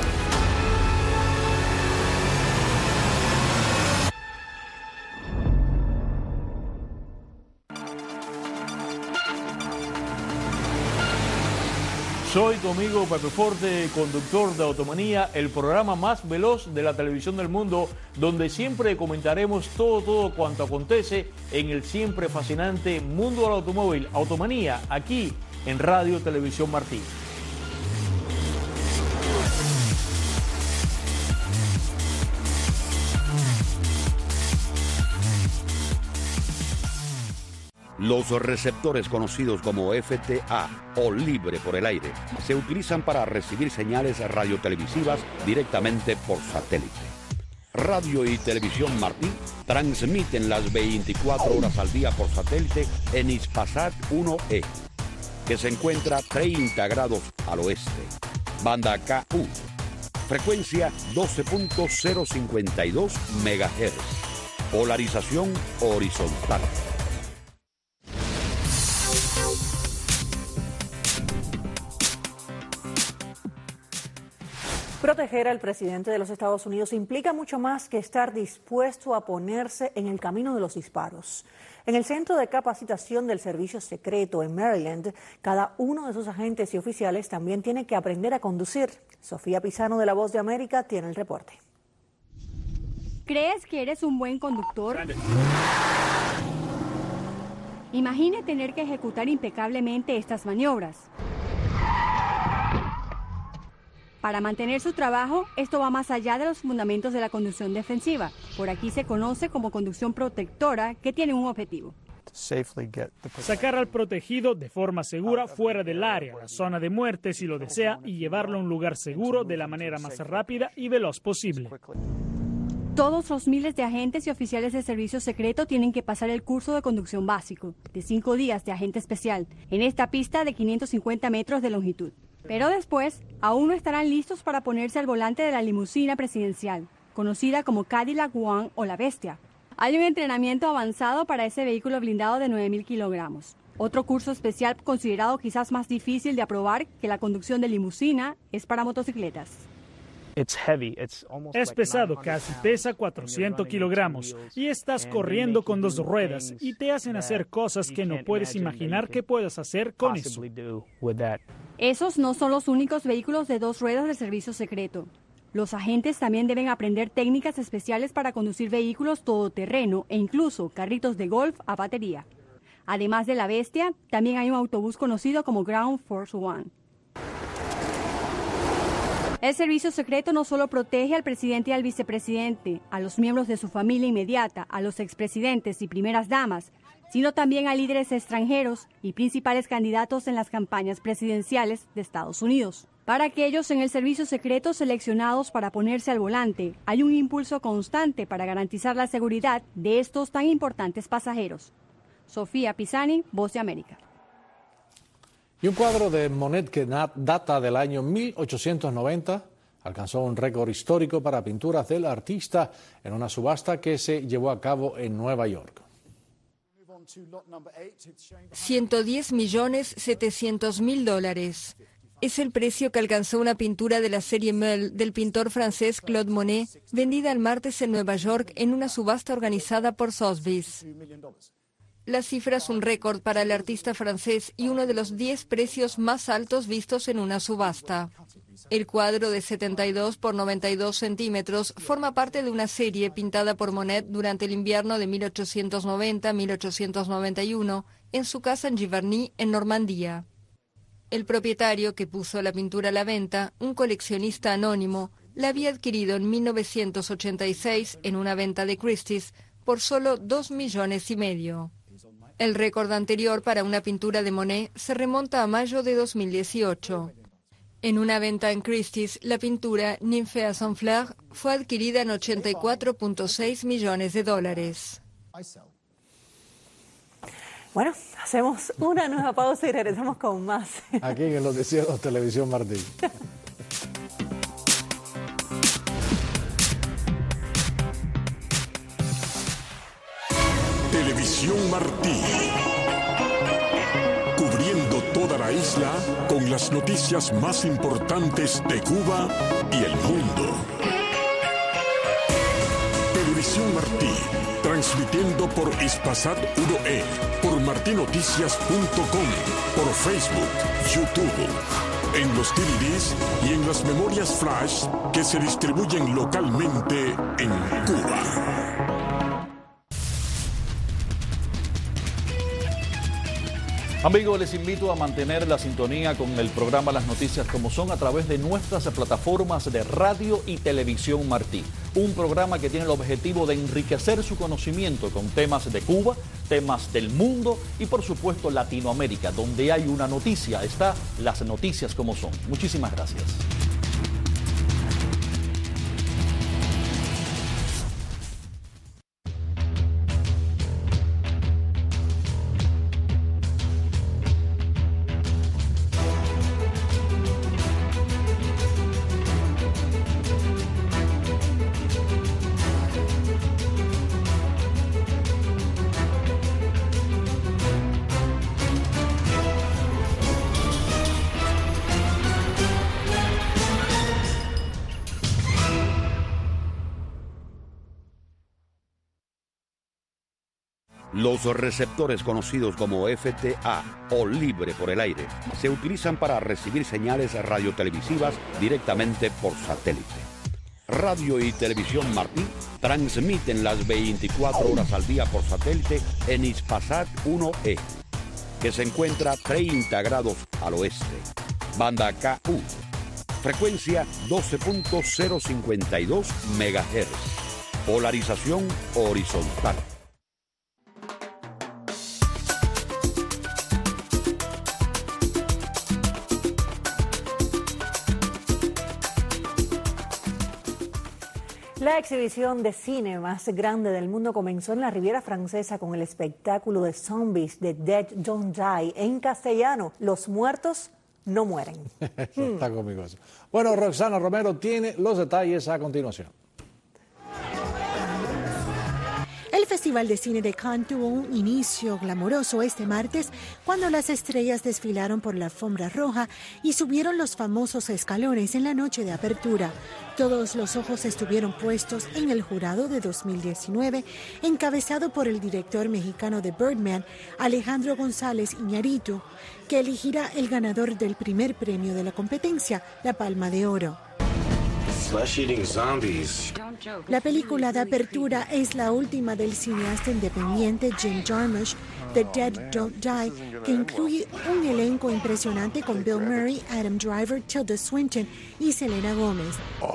Soy tu amigo Pepe Forte, conductor de Automanía, el programa más veloz de la televisión del mundo, donde siempre comentaremos todo cuanto acontece en el siempre fascinante mundo del automóvil. Automanía, aquí en Radio Televisión Martí. Los receptores conocidos como FTA o libre por el aire se utilizan para recibir señales radiotelevisivas directamente por satélite. Radio y Televisión Martí transmiten las 24 horas al día por satélite en Hispasat 1E, que se encuentra 30 grados al oeste. Banda KU, frecuencia 12.052 MHz, polarización horizontal. Proteger al presidente de los Estados Unidos implica mucho más que estar dispuesto a ponerse en el camino de los disparos. En el Centro de Capacitación del Servicio Secreto en Maryland, cada uno de sus agentes y oficiales también tiene que aprender a conducir. Sofía Pisano de La Voz de América tiene el reporte. ¿Crees que eres un buen conductor? Imagine tener que ejecutar impecablemente estas maniobras. Para mantener su trabajo, esto va más allá de los fundamentos de la conducción defensiva. Por aquí se conoce como conducción protectora, que tiene un objetivo: sacar al protegido de forma segura fuera del área, la zona de muerte si lo desea, y llevarlo a un lugar seguro de la manera más rápida y veloz posible. Todos los miles de agentes y oficiales de servicio secreto tienen que pasar el curso de conducción básico, de 5 días de agente especial, en esta pista de 550 metros de longitud. Pero después, aún no estarán listos para ponerse al volante de la limusina presidencial, conocida como Cadillac One o la Bestia. Hay un entrenamiento avanzado para ese vehículo blindado de 9.000 kilogramos. Otro curso especial considerado quizás más difícil de aprobar que la conducción de limusina es para motocicletas. Es pesado, casi pesa 400 kilogramos y estás corriendo con 2 ruedas y te hacen hacer cosas que no puedes imaginar que puedas hacer con eso. Esos no son los únicos vehículos de 2 ruedas del servicio secreto. Los agentes también deben aprender técnicas especiales para conducir vehículos todoterreno e incluso carritos de golf a batería. Además de la Bestia, también hay un autobús conocido como Ground Force One. El servicio secreto no solo protege al presidente y al vicepresidente, a los miembros de su familia inmediata, a los expresidentes y primeras damas, sino también a líderes extranjeros y principales candidatos en las campañas presidenciales de Estados Unidos. Para aquellos en el servicio secreto seleccionados para ponerse al volante, hay un impulso constante para garantizar la seguridad de estos tan importantes pasajeros. Sofía Pisani, Voz de América. Y un cuadro de Monet que data del año 1890 alcanzó un récord histórico para pinturas del artista en una subasta que se llevó a cabo en Nueva York. $110.700.000. Es el precio que alcanzó una pintura de la serie Meul del pintor francés Claude Monet, vendida el martes en Nueva York en una subasta organizada por Sotheby's. La cifra es un récord para el artista francés y uno de los 10 precios más altos vistos en una subasta. El cuadro de 72 por 92 centímetros forma parte de una serie pintada por Monet durante el invierno de 1890-1891 en su casa en Giverny, en Normandía. El propietario que puso la pintura a la venta, un coleccionista anónimo, la había adquirido en 1986 en una venta de Christie's por solo 2,5 millones. El récord anterior para una pintura de Monet se remonta a mayo de 2018. En una venta en Christie's, la pintura Ninfea sans fleur fue adquirida en $84,6 millones. Bueno, hacemos una nueva pausa y regresamos con más. Aquí en el Noticiero Televisión Martí. Televisión Martí. Cubriendo toda la isla con las noticias más importantes de Cuba y el mundo. Televisión Martí. Transmitiendo por Hispasat 1E, por martinoticias.com, por Facebook, YouTube, en los DVDs y en las memorias flash que se distribuyen localmente en Cuba. Amigos, les invito a mantener la sintonía con el programa Las Noticias como son a través de nuestras plataformas de radio y televisión Martí. Un programa que tiene el objetivo de enriquecer su conocimiento con temas de Cuba, temas del mundo y por supuesto Latinoamérica. Donde hay una noticia, está Las Noticias como son. Muchísimas gracias. Los receptores conocidos como FTA o libre por el aire se utilizan para recibir señales radiotelevisivas directamente por satélite. Radio y Televisión Martí transmiten las 24 horas al día por satélite en Hispasat 1E, que se encuentra 30 grados al oeste. Banda KU, frecuencia 12.052 MHz, polarización horizontal. La exhibición de cine más grande del mundo comenzó en la Riviera Francesa con el espectáculo de zombies The Dead Don't Die, en castellano, Los muertos no mueren. Está conmigo eso. Bueno, Roxana Romero tiene los detalles a continuación. El Festival de Cine de Cannes tuvo un inicio glamoroso este martes cuando las estrellas desfilaron por la alfombra roja y subieron los famosos escalones en la noche de apertura. Todos los ojos estuvieron puestos en el jurado de 2019, encabezado por el director mexicano de Birdman, Alejandro González Iñárritu, que elegirá el ganador del primer premio de la competencia, la Palma de Oro. La película de apertura es la última del cineasta independiente Jim Jarmusch, The Dead Don't Die, que incluye un elenco impresionante con Bill Murray, Adam Driver, Tilda Swinton y Selena Gomez.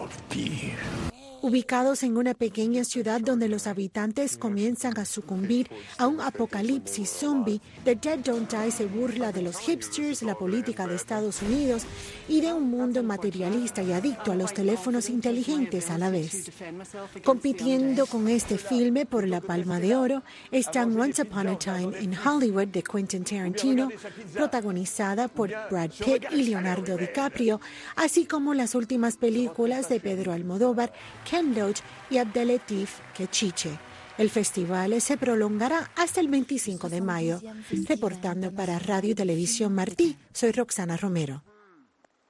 Ubicados en una pequeña ciudad donde los habitantes comienzan a sucumbir a un apocalipsis zombie, The Dead Don't Die se burla de los hipsters, la política de Estados Unidos y de un mundo materialista y adicto a los teléfonos inteligentes a la vez. Compitiendo con este filme por la Palma de Oro están Once Upon a Time in Hollywood de Quentin Tarantino, protagonizada por Brad Pitt y Leonardo DiCaprio, así como las últimas películas de Pedro Almodóvar, Ken Loach y Abdelatif Kechiche. El festival se prolongará hasta el 25 de mayo. Reportando para Radio y Televisión Martí, soy Roxana Romero.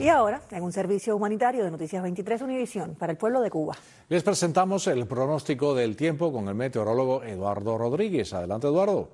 Y ahora, en un servicio humanitario de Noticias 23 Univisión para el pueblo de Cuba. Les presentamos el pronóstico del tiempo con el meteorólogo Eduardo Rodríguez. Adelante, Eduardo.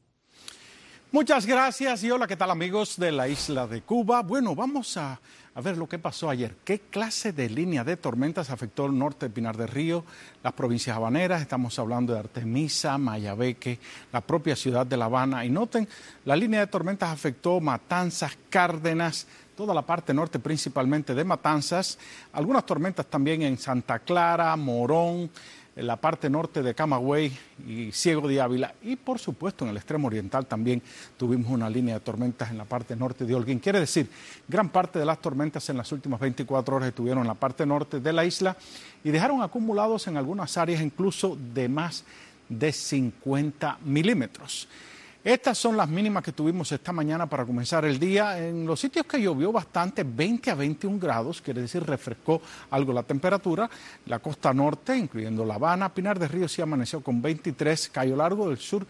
Muchas gracias y hola, ¿qué tal amigos de la isla de Cuba? Bueno, vamos a ver lo que pasó ayer. ¿Qué clase de línea de tormentas afectó el norte de Pinar del Río, las provincias habaneras? Estamos hablando de Artemisa, Mayabeque, la propia ciudad de La Habana. Y noten, la línea de tormentas afectó Matanzas, Cárdenas, toda la parte norte principalmente de Matanzas, algunas tormentas también en Santa Clara, Morón, en la parte norte de Camagüey y Ciego de Ávila, y por supuesto en el extremo oriental también tuvimos una línea de tormentas en la parte norte de Holguín. Quiere decir, gran parte de las tormentas en las últimas 24 horas estuvieron en la parte norte de la isla y dejaron acumulados en algunas áreas incluso de más de 50 milímetros. Estas son las mínimas que tuvimos esta mañana para comenzar el día. En los sitios que llovió bastante, 20 a 21 grados, quiere decir refrescó algo la temperatura. La costa norte, incluyendo La Habana, Pinar del Río sí amaneció con 23, Cayo Largo del Sur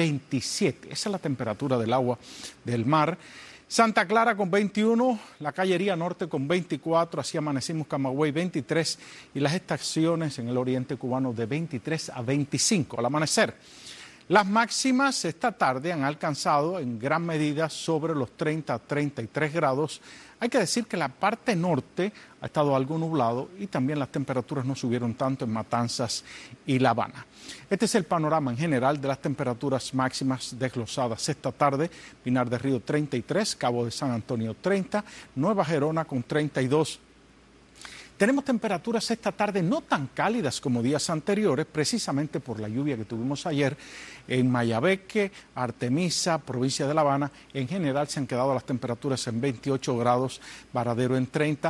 27. Esa es la temperatura del agua del mar. Santa Clara con 21, la Callería Norte con 24, así amanecimos Camagüey 23 y las estaciones en el oriente cubano de 23 a 25 al amanecer. Las máximas esta tarde han alcanzado en gran medida sobre los 30 a 33 grados. Hay que decir que la parte norte ha estado algo nublado y también las temperaturas no subieron tanto en Matanzas y La Habana. Este es el panorama en general de las temperaturas máximas desglosadas esta tarde. Pinar del Río 33, Cabo de San Antonio 30, Nueva Gerona con 32. Tenemos temperaturas esta tarde no tan cálidas como días anteriores, precisamente por la lluvia que tuvimos ayer en Mayabeque, Artemisa, provincia de La Habana. En general se han quedado las temperaturas en 28 grados, Varadero en 30.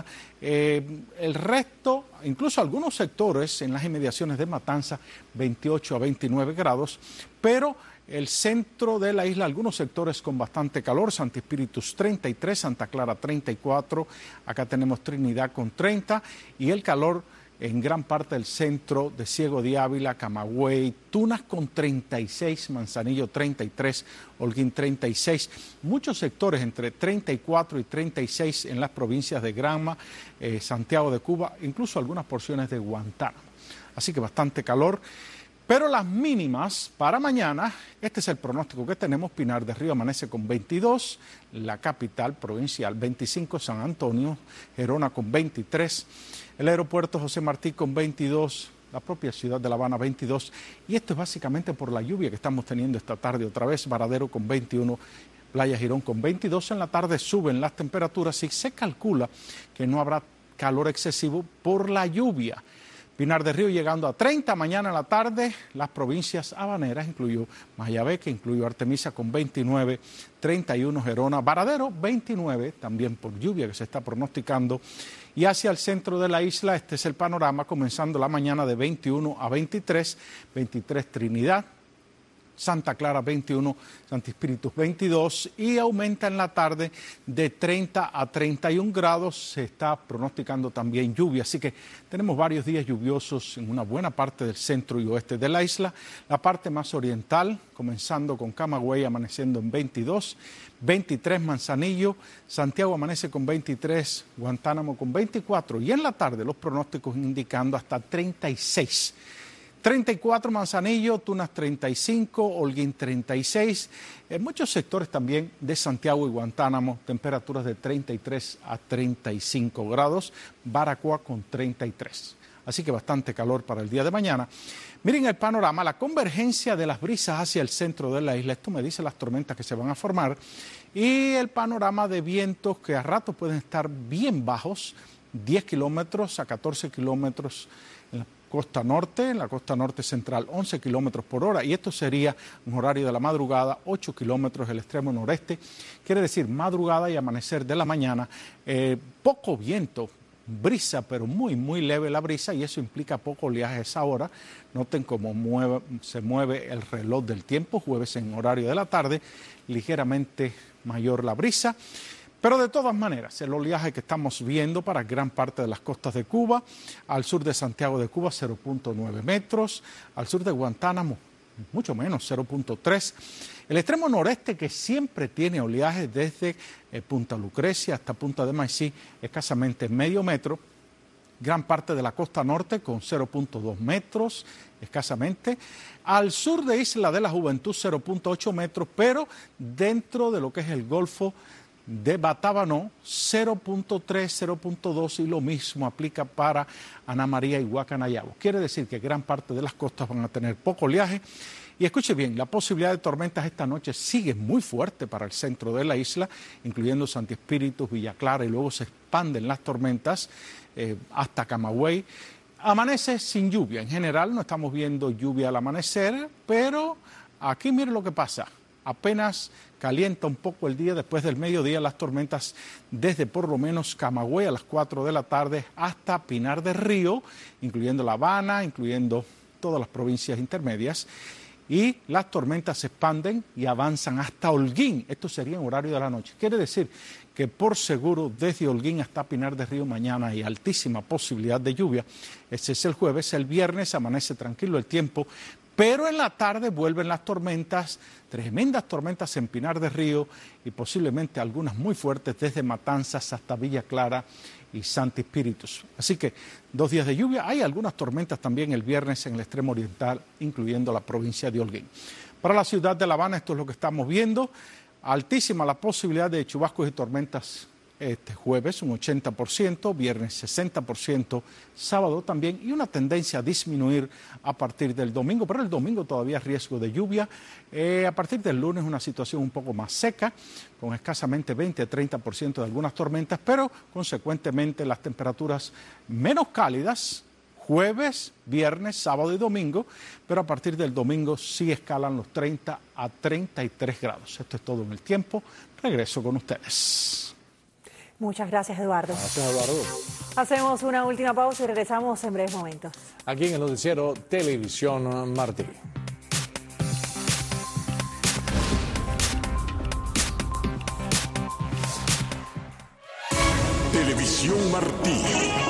El resto, incluso algunos sectores en las inmediaciones de Matanza, 28 a 29 grados, pero el centro de la isla, algunos sectores con bastante calor, Santi Espíritus 33, Santa Clara 34, acá tenemos Trinidad con 30 y el calor en gran parte del centro de Ciego de Ávila, Camagüey, Tunas con 36, Manzanillo 33, Holguín 36, muchos sectores entre 34 y 36 en las provincias de Granma, Santiago de Cuba, incluso algunas porciones de Guantánamo. Así que bastante calor. Pero las mínimas para mañana, este es el pronóstico que tenemos. Pinar del Río amanece con 22, la capital provincial 25, San Antonio, Gerona con 23, el aeropuerto José Martí con 22, la propia ciudad de La Habana 22, y esto es básicamente por la lluvia que estamos teniendo esta tarde otra vez. Varadero con 21, Playa Girón con 22, en la tarde suben las temperaturas y se calcula que no habrá calor excesivo por la lluvia. Pinar del Río llegando a 30 mañana en la tarde, las provincias habaneras, incluyó Mayabeque, incluyó Artemisa con 29, 31 Gerona, Varadero 29, también por lluvia que se está pronosticando. Y hacia el centro de la isla, este es el panorama, comenzando la mañana de 21 a 23, 23 Trinidad, Santa Clara 21, Santi Espíritus 22 y aumenta en la tarde de 30 a 31 grados. Se está pronosticando también lluvia, así que tenemos varios días lluviosos en una buena parte del centro y oeste de la isla. La parte más oriental, comenzando con Camagüey, amaneciendo en 22, 23 Manzanillo, Santiago amanece con 23, Guantánamo con 24 y en la tarde los pronósticos indicando hasta 36. 34 Manzanillo, Tunas 35, Holguín 36, en muchos sectores también de Santiago y Guantánamo, temperaturas de 33 a 35 grados, Baracoa con 33. Así que bastante calor para el día de mañana. Miren el panorama, la convergencia de las brisas hacia el centro de la isla, esto me dice las tormentas que se van a formar, y el panorama de vientos que a ratos pueden estar bien bajos, 10 kilómetros a 14 kilómetros en la costa norte, en la costa norte central 11 kilómetros por hora, y esto sería un horario de la madrugada, 8 kilómetros el extremo noreste, quiere decir madrugada y amanecer de la mañana, poco viento, brisa, pero muy leve la brisa, y eso implica poco oleaje a esa hora. Noten cómo se mueve el reloj del tiempo, jueves en horario de la tarde, ligeramente mayor la brisa. Pero de todas maneras, el oleaje que estamos viendo para gran parte de las costas de Cuba, al sur de Santiago de Cuba 0.9 metros, al sur de Guantánamo mucho menos, 0.3. El extremo noreste, que siempre tiene oleaje desde Punta Lucrecia hasta Punta de Maicí, escasamente medio metro. Gran parte de la costa norte con 0.2 metros, escasamente. Al sur de Isla de la Juventud, 0.8 metros, pero dentro de lo que es el Golfo de Batabanó, 0.3, 0.2, y lo mismo aplica para Ana María y Guacanayabo. Quiere decir que gran parte de las costas van a tener poco oleaje. Y escuche bien, la posibilidad de tormentas esta noche sigue muy fuerte para el centro de la isla, incluyendo Santi Espíritus, Villa Clara, y luego se expanden las tormentas hasta Camagüey. Amanece sin lluvia, en general no estamos viendo lluvia al amanecer, pero aquí mire lo que pasa. Apenas calienta un poco el día, después del mediodía las tormentas desde por lo menos Camagüey a las 4 de la tarde hasta Pinar del Río, incluyendo La Habana, incluyendo todas las provincias intermedias. Y las tormentas se expanden y avanzan hasta Holguín. Esto sería en horario de la noche. Quiere decir que por seguro desde Holguín hasta Pinar del Río mañana hay altísima posibilidad de lluvia. Ese es el jueves. El viernes amanece tranquilo el tiempo, pero en la tarde vuelven las tormentas, tremendas tormentas en Pinar del Río y posiblemente algunas muy fuertes desde Matanzas hasta Villa Clara y Santi Espíritus. Así que 2 días de lluvia. Hay algunas tormentas también el viernes en el extremo oriental, incluyendo la provincia de Holguín. Para la ciudad de La Habana, esto es lo que estamos viendo. Altísima la posibilidad de chubascos y tormentas este jueves, un 80%, viernes 60%, sábado también, y una tendencia a disminuir a partir del domingo, pero el domingo todavía riesgo de lluvia. A partir del lunes una situación un poco más seca, con escasamente 20-30% de algunas tormentas, pero consecuentemente las temperaturas menos cálidas, jueves, viernes, sábado y domingo, pero a partir del domingo sí escalan los 30 a 33 grados. Esto es todo en el tiempo. Regreso con ustedes. Muchas gracias, Eduardo. Gracias, Eduardo. Hacemos una última pausa y regresamos en breves momentos. Aquí en el noticiero Televisión Martí. Televisión Martí.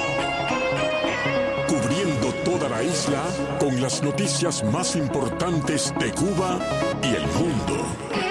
Cubriendo toda la isla con las noticias más importantes de Cuba y el mundo.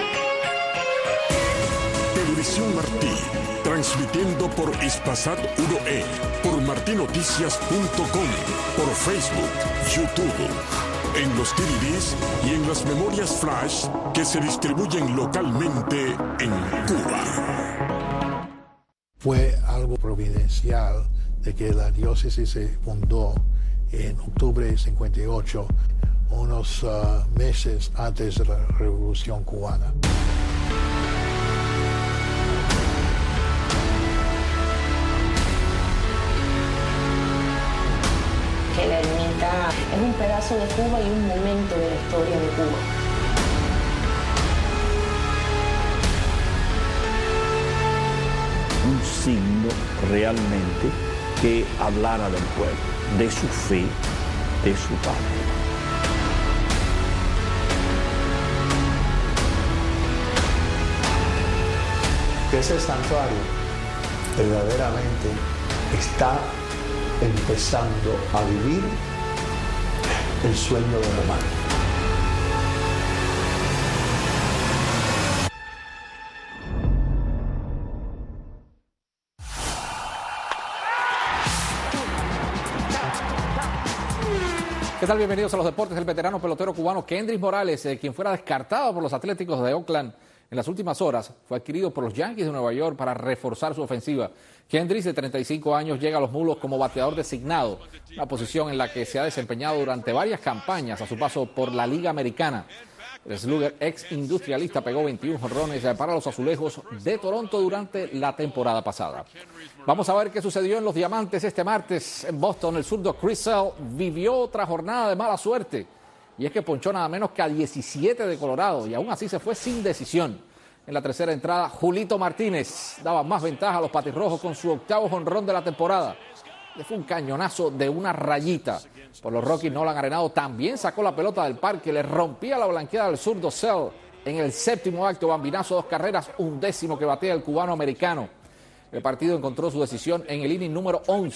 Televisión Martí. Transmitiendo por Hispasat 1E, por martinoticias.com, por Facebook, YouTube, en los DVDs y en las memorias flash que se distribuyen localmente en Cuba. Fue algo providencial de que la diócesis se fundó en octubre de 58, unos meses antes de la Revolución Cubana. Que la ermita es un pedazo de Cuba y un momento de la historia de Cuba. Un signo realmente que hablara del pueblo, de su fe, de su patria. Que ese santuario verdaderamente está empezando a vivir el sueño de Román. ¿Qué tal? Bienvenidos a los deportes. El veterano pelotero cubano Kendrys Morales, quien fuera descartado por los Atléticos de Oakland en las últimas horas, fue adquirido por los Yankees de Nueva York para reforzar su ofensiva. Kendrys, de 35 años, llega a los Mulos como bateador designado, una posición en la que se ha desempeñado durante varias campañas a su paso por la Liga Americana. El slugger ex industrialista pegó 21 jonrones para los Azulejos de Toronto durante la temporada pasada. Vamos a ver qué sucedió en los Diamantes este martes en Boston. El zurdo Chris Sale vivió otra jornada de mala suerte, y es que ponchó nada menos que a 17 de Colorado y aún así se fue sin decisión. En la tercera entrada, Julito Martínez daba más ventaja a los Patirrojos con su 8º jonrón de la temporada. Le fue un cañonazo de una rayita. Por los Rockies, Nolan Arenado también sacó la pelota del parque, le rompía la blanqueada del zurdo Sale en el 7º acto. Bambinazo, 2 carreras, 11º que batea el cubano americano. El partido encontró su decisión en el inning número 11.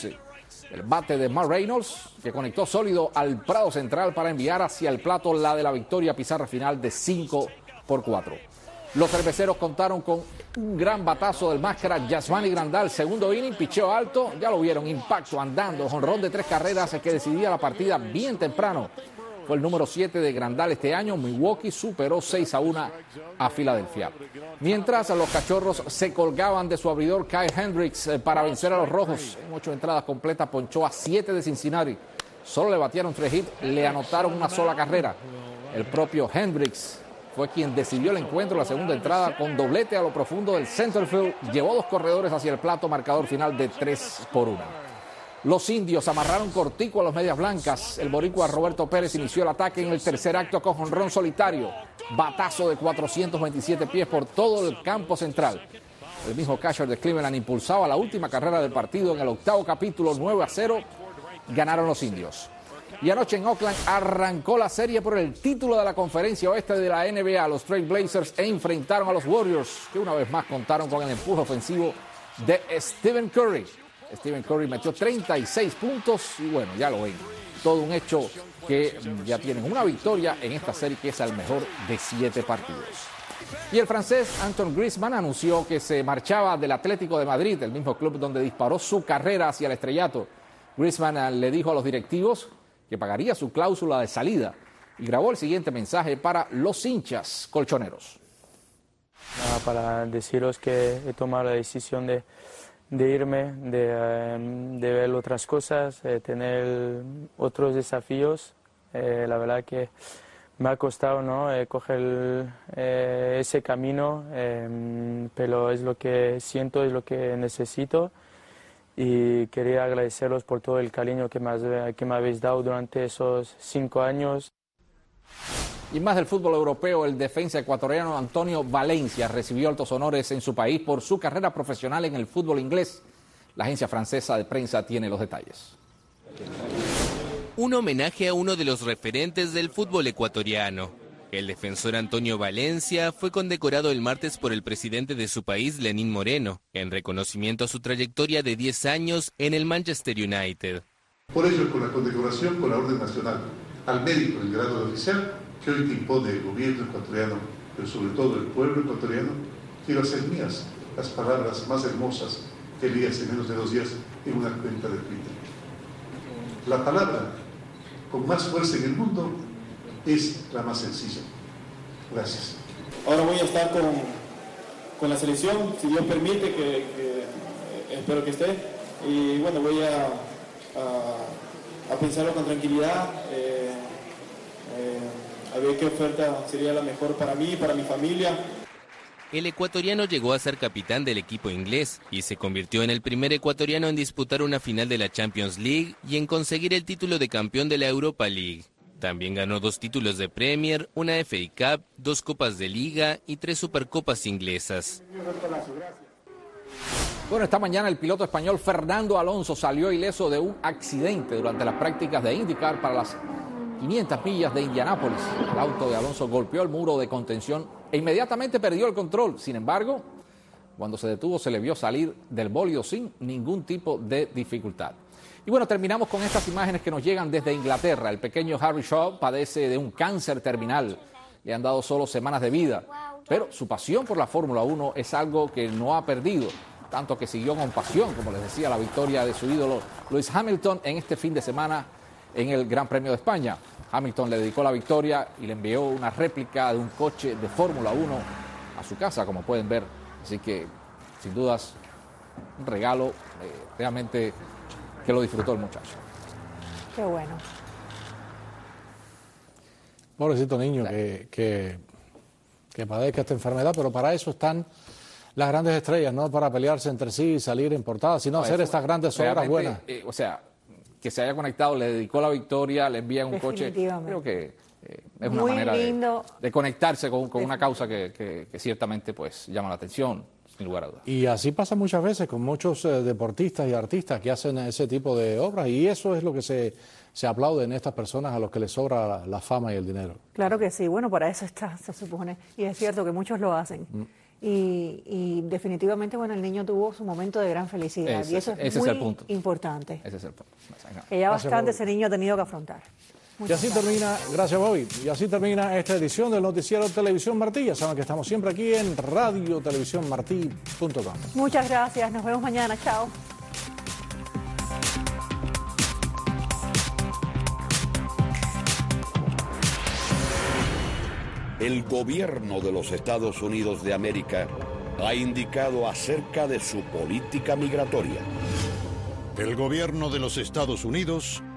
El bate de Mark Reynolds, que conectó sólido al prado central para enviar hacia el plato la de la victoria, pizarra final de 5-4. Los cerveceros contaron con un gran batazo del máscara Yasmani Grandal, segundo inning, picheo alto, ya lo vieron, impacto, andando, jonrón de 3 carreras que decidía la partida bien temprano. Fue el número 7 de Grandal este año. Milwaukee superó 6-1 a Filadelfia. Mientras los Cachorros se colgaban de su abridor Kyle Hendricks para vencer a los Rojos. En 8 entradas completas ponchó a 7 de Cincinnati. Solo le batieron 3 hits, le anotaron una sola carrera. El propio Hendricks fue quien decidió el encuentro en la segunda entrada con doblete a lo profundo del centerfield. Llevó 2 corredores hacia el plato, marcador final de 3-1. Los indios amarraron cortico a los medias blancas. El boricua Roberto Pérez inició el ataque en el tercer acto con jonrón solitario. Batazo de 427 pies por todo el campo central. El mismo catcher de Cleveland impulsaba la última carrera del partido en el 8º capítulo. 9-0 ganaron los indios. Y anoche en Oakland arrancó la serie por el título de la conferencia oeste de la NBA. Los Trail Blazers enfrentaron a los Warriors, que una vez más contaron con el empuje ofensivo de Stephen Curry. Stephen Curry metió 36 puntos y bueno, ya lo ven. Todo un hecho que ya tienen una victoria en esta serie que es el mejor de 7 partidos. Y el francés Antoine Griezmann anunció que se marchaba del Atlético de Madrid, el mismo club donde disparó su carrera hacia el estrellato. Griezmann le dijo a los directivos que pagaría su cláusula de salida y grabó el siguiente mensaje para los hinchas colchoneros. Para deciros que he tomado la decisión de irme, de ver otras cosas, tener otros desafíos. La verdad que me ha costado, ¿no?, coger ese camino, pero es lo que siento, es lo que necesito. Y quería agradeceros por todo el cariño que me habéis dado durante esos 5 años. Y más del fútbol europeo, el defensa ecuatoriano Antonio Valencia recibió altos honores en su país por su carrera profesional en el fútbol inglés. La agencia francesa de prensa tiene los detalles. Un homenaje a uno de los referentes del fútbol ecuatoriano. El defensor Antonio Valencia fue condecorado el martes por el presidente de su país, Lenín Moreno, en reconocimiento a su trayectoria de 10 años en el Manchester United. Por ello, con la condecoración con la Orden Nacional al mérito del grado de oficial, que hoy te impone el gobierno ecuatoriano, pero sobre todo el pueblo ecuatoriano, quiero hacer mías las palabras más hermosas que leí hace menos de 2 días en una cuenta de Twitter. La palabra con más fuerza en el mundo es la más sencilla. Gracias. Ahora voy a estar con la selección, si Dios permite, que espero que esté. Y bueno, voy a pensarlo con tranquilidad, a ver qué oferta sería la mejor para mí y para mi familia. El ecuatoriano llegó a ser capitán del equipo inglés y se convirtió en el primer ecuatoriano en disputar una final de la Champions League y en conseguir el título de campeón de la Europa League. También ganó 2 títulos de Premier, una FA Cup, 2 Copas de Liga y 3 Supercopas inglesas. Bueno, esta mañana el piloto español Fernando Alonso salió ileso de un accidente durante las prácticas de IndyCar para las 500 millas de Indianápolis. El auto de Alonso golpeó el muro de contención e inmediatamente perdió el control. Sin embargo, cuando se detuvo se le vio salir del bólido sin ningún tipo de dificultad. Y bueno, terminamos con estas imágenes que nos llegan desde Inglaterra. El pequeño Harry Shaw padece de un cáncer terminal. Le han dado solo semanas de vida, pero su pasión por la Fórmula 1 es algo que no ha perdido, tanto que siguió con pasión, como les decía, la victoria de su ídolo Lewis Hamilton en este fin de semana en el Gran Premio de España. Hamilton le dedicó la victoria y le envió una réplica de un coche de Fórmula 1 a su casa, como pueden ver. Así que, sin dudas, un regalo realmente que lo disfrutó el muchacho. Qué bueno. Pobrecito niño que padezca esta enfermedad, pero para eso están las grandes estrellas, no para pelearse entre sí y salir en portada, sino hacer estas grandes obras buenas. O sea, que se haya conectado, le dedicó la victoria, le envían un coche. Creo que es una manera de conectarse con una causa que ciertamente pues llama la atención, sin lugar a dudas. Y así pasa muchas veces con muchos deportistas y artistas que hacen ese tipo de obras, y eso es lo que se aplaude en estas personas a los que les sobra la fama y el dinero. Claro que sí, bueno, para eso está, se supone, y es cierto que muchos lo hacen. Y definitivamente, bueno, el niño tuvo su momento de gran felicidad. Y eso es muy importante. Ese es el punto. Que ya bastante ese niño ha tenido que afrontar. Y así termina, gracias Bobby, y así termina esta edición del noticiero Televisión Martí. Ya saben que estamos siempre aquí en radiotelevisiónmartí.com. Muchas gracias, nos vemos mañana, chao. El gobierno de los Estados Unidos de América ha indicado acerca de su política migratoria. El gobierno de los Estados Unidos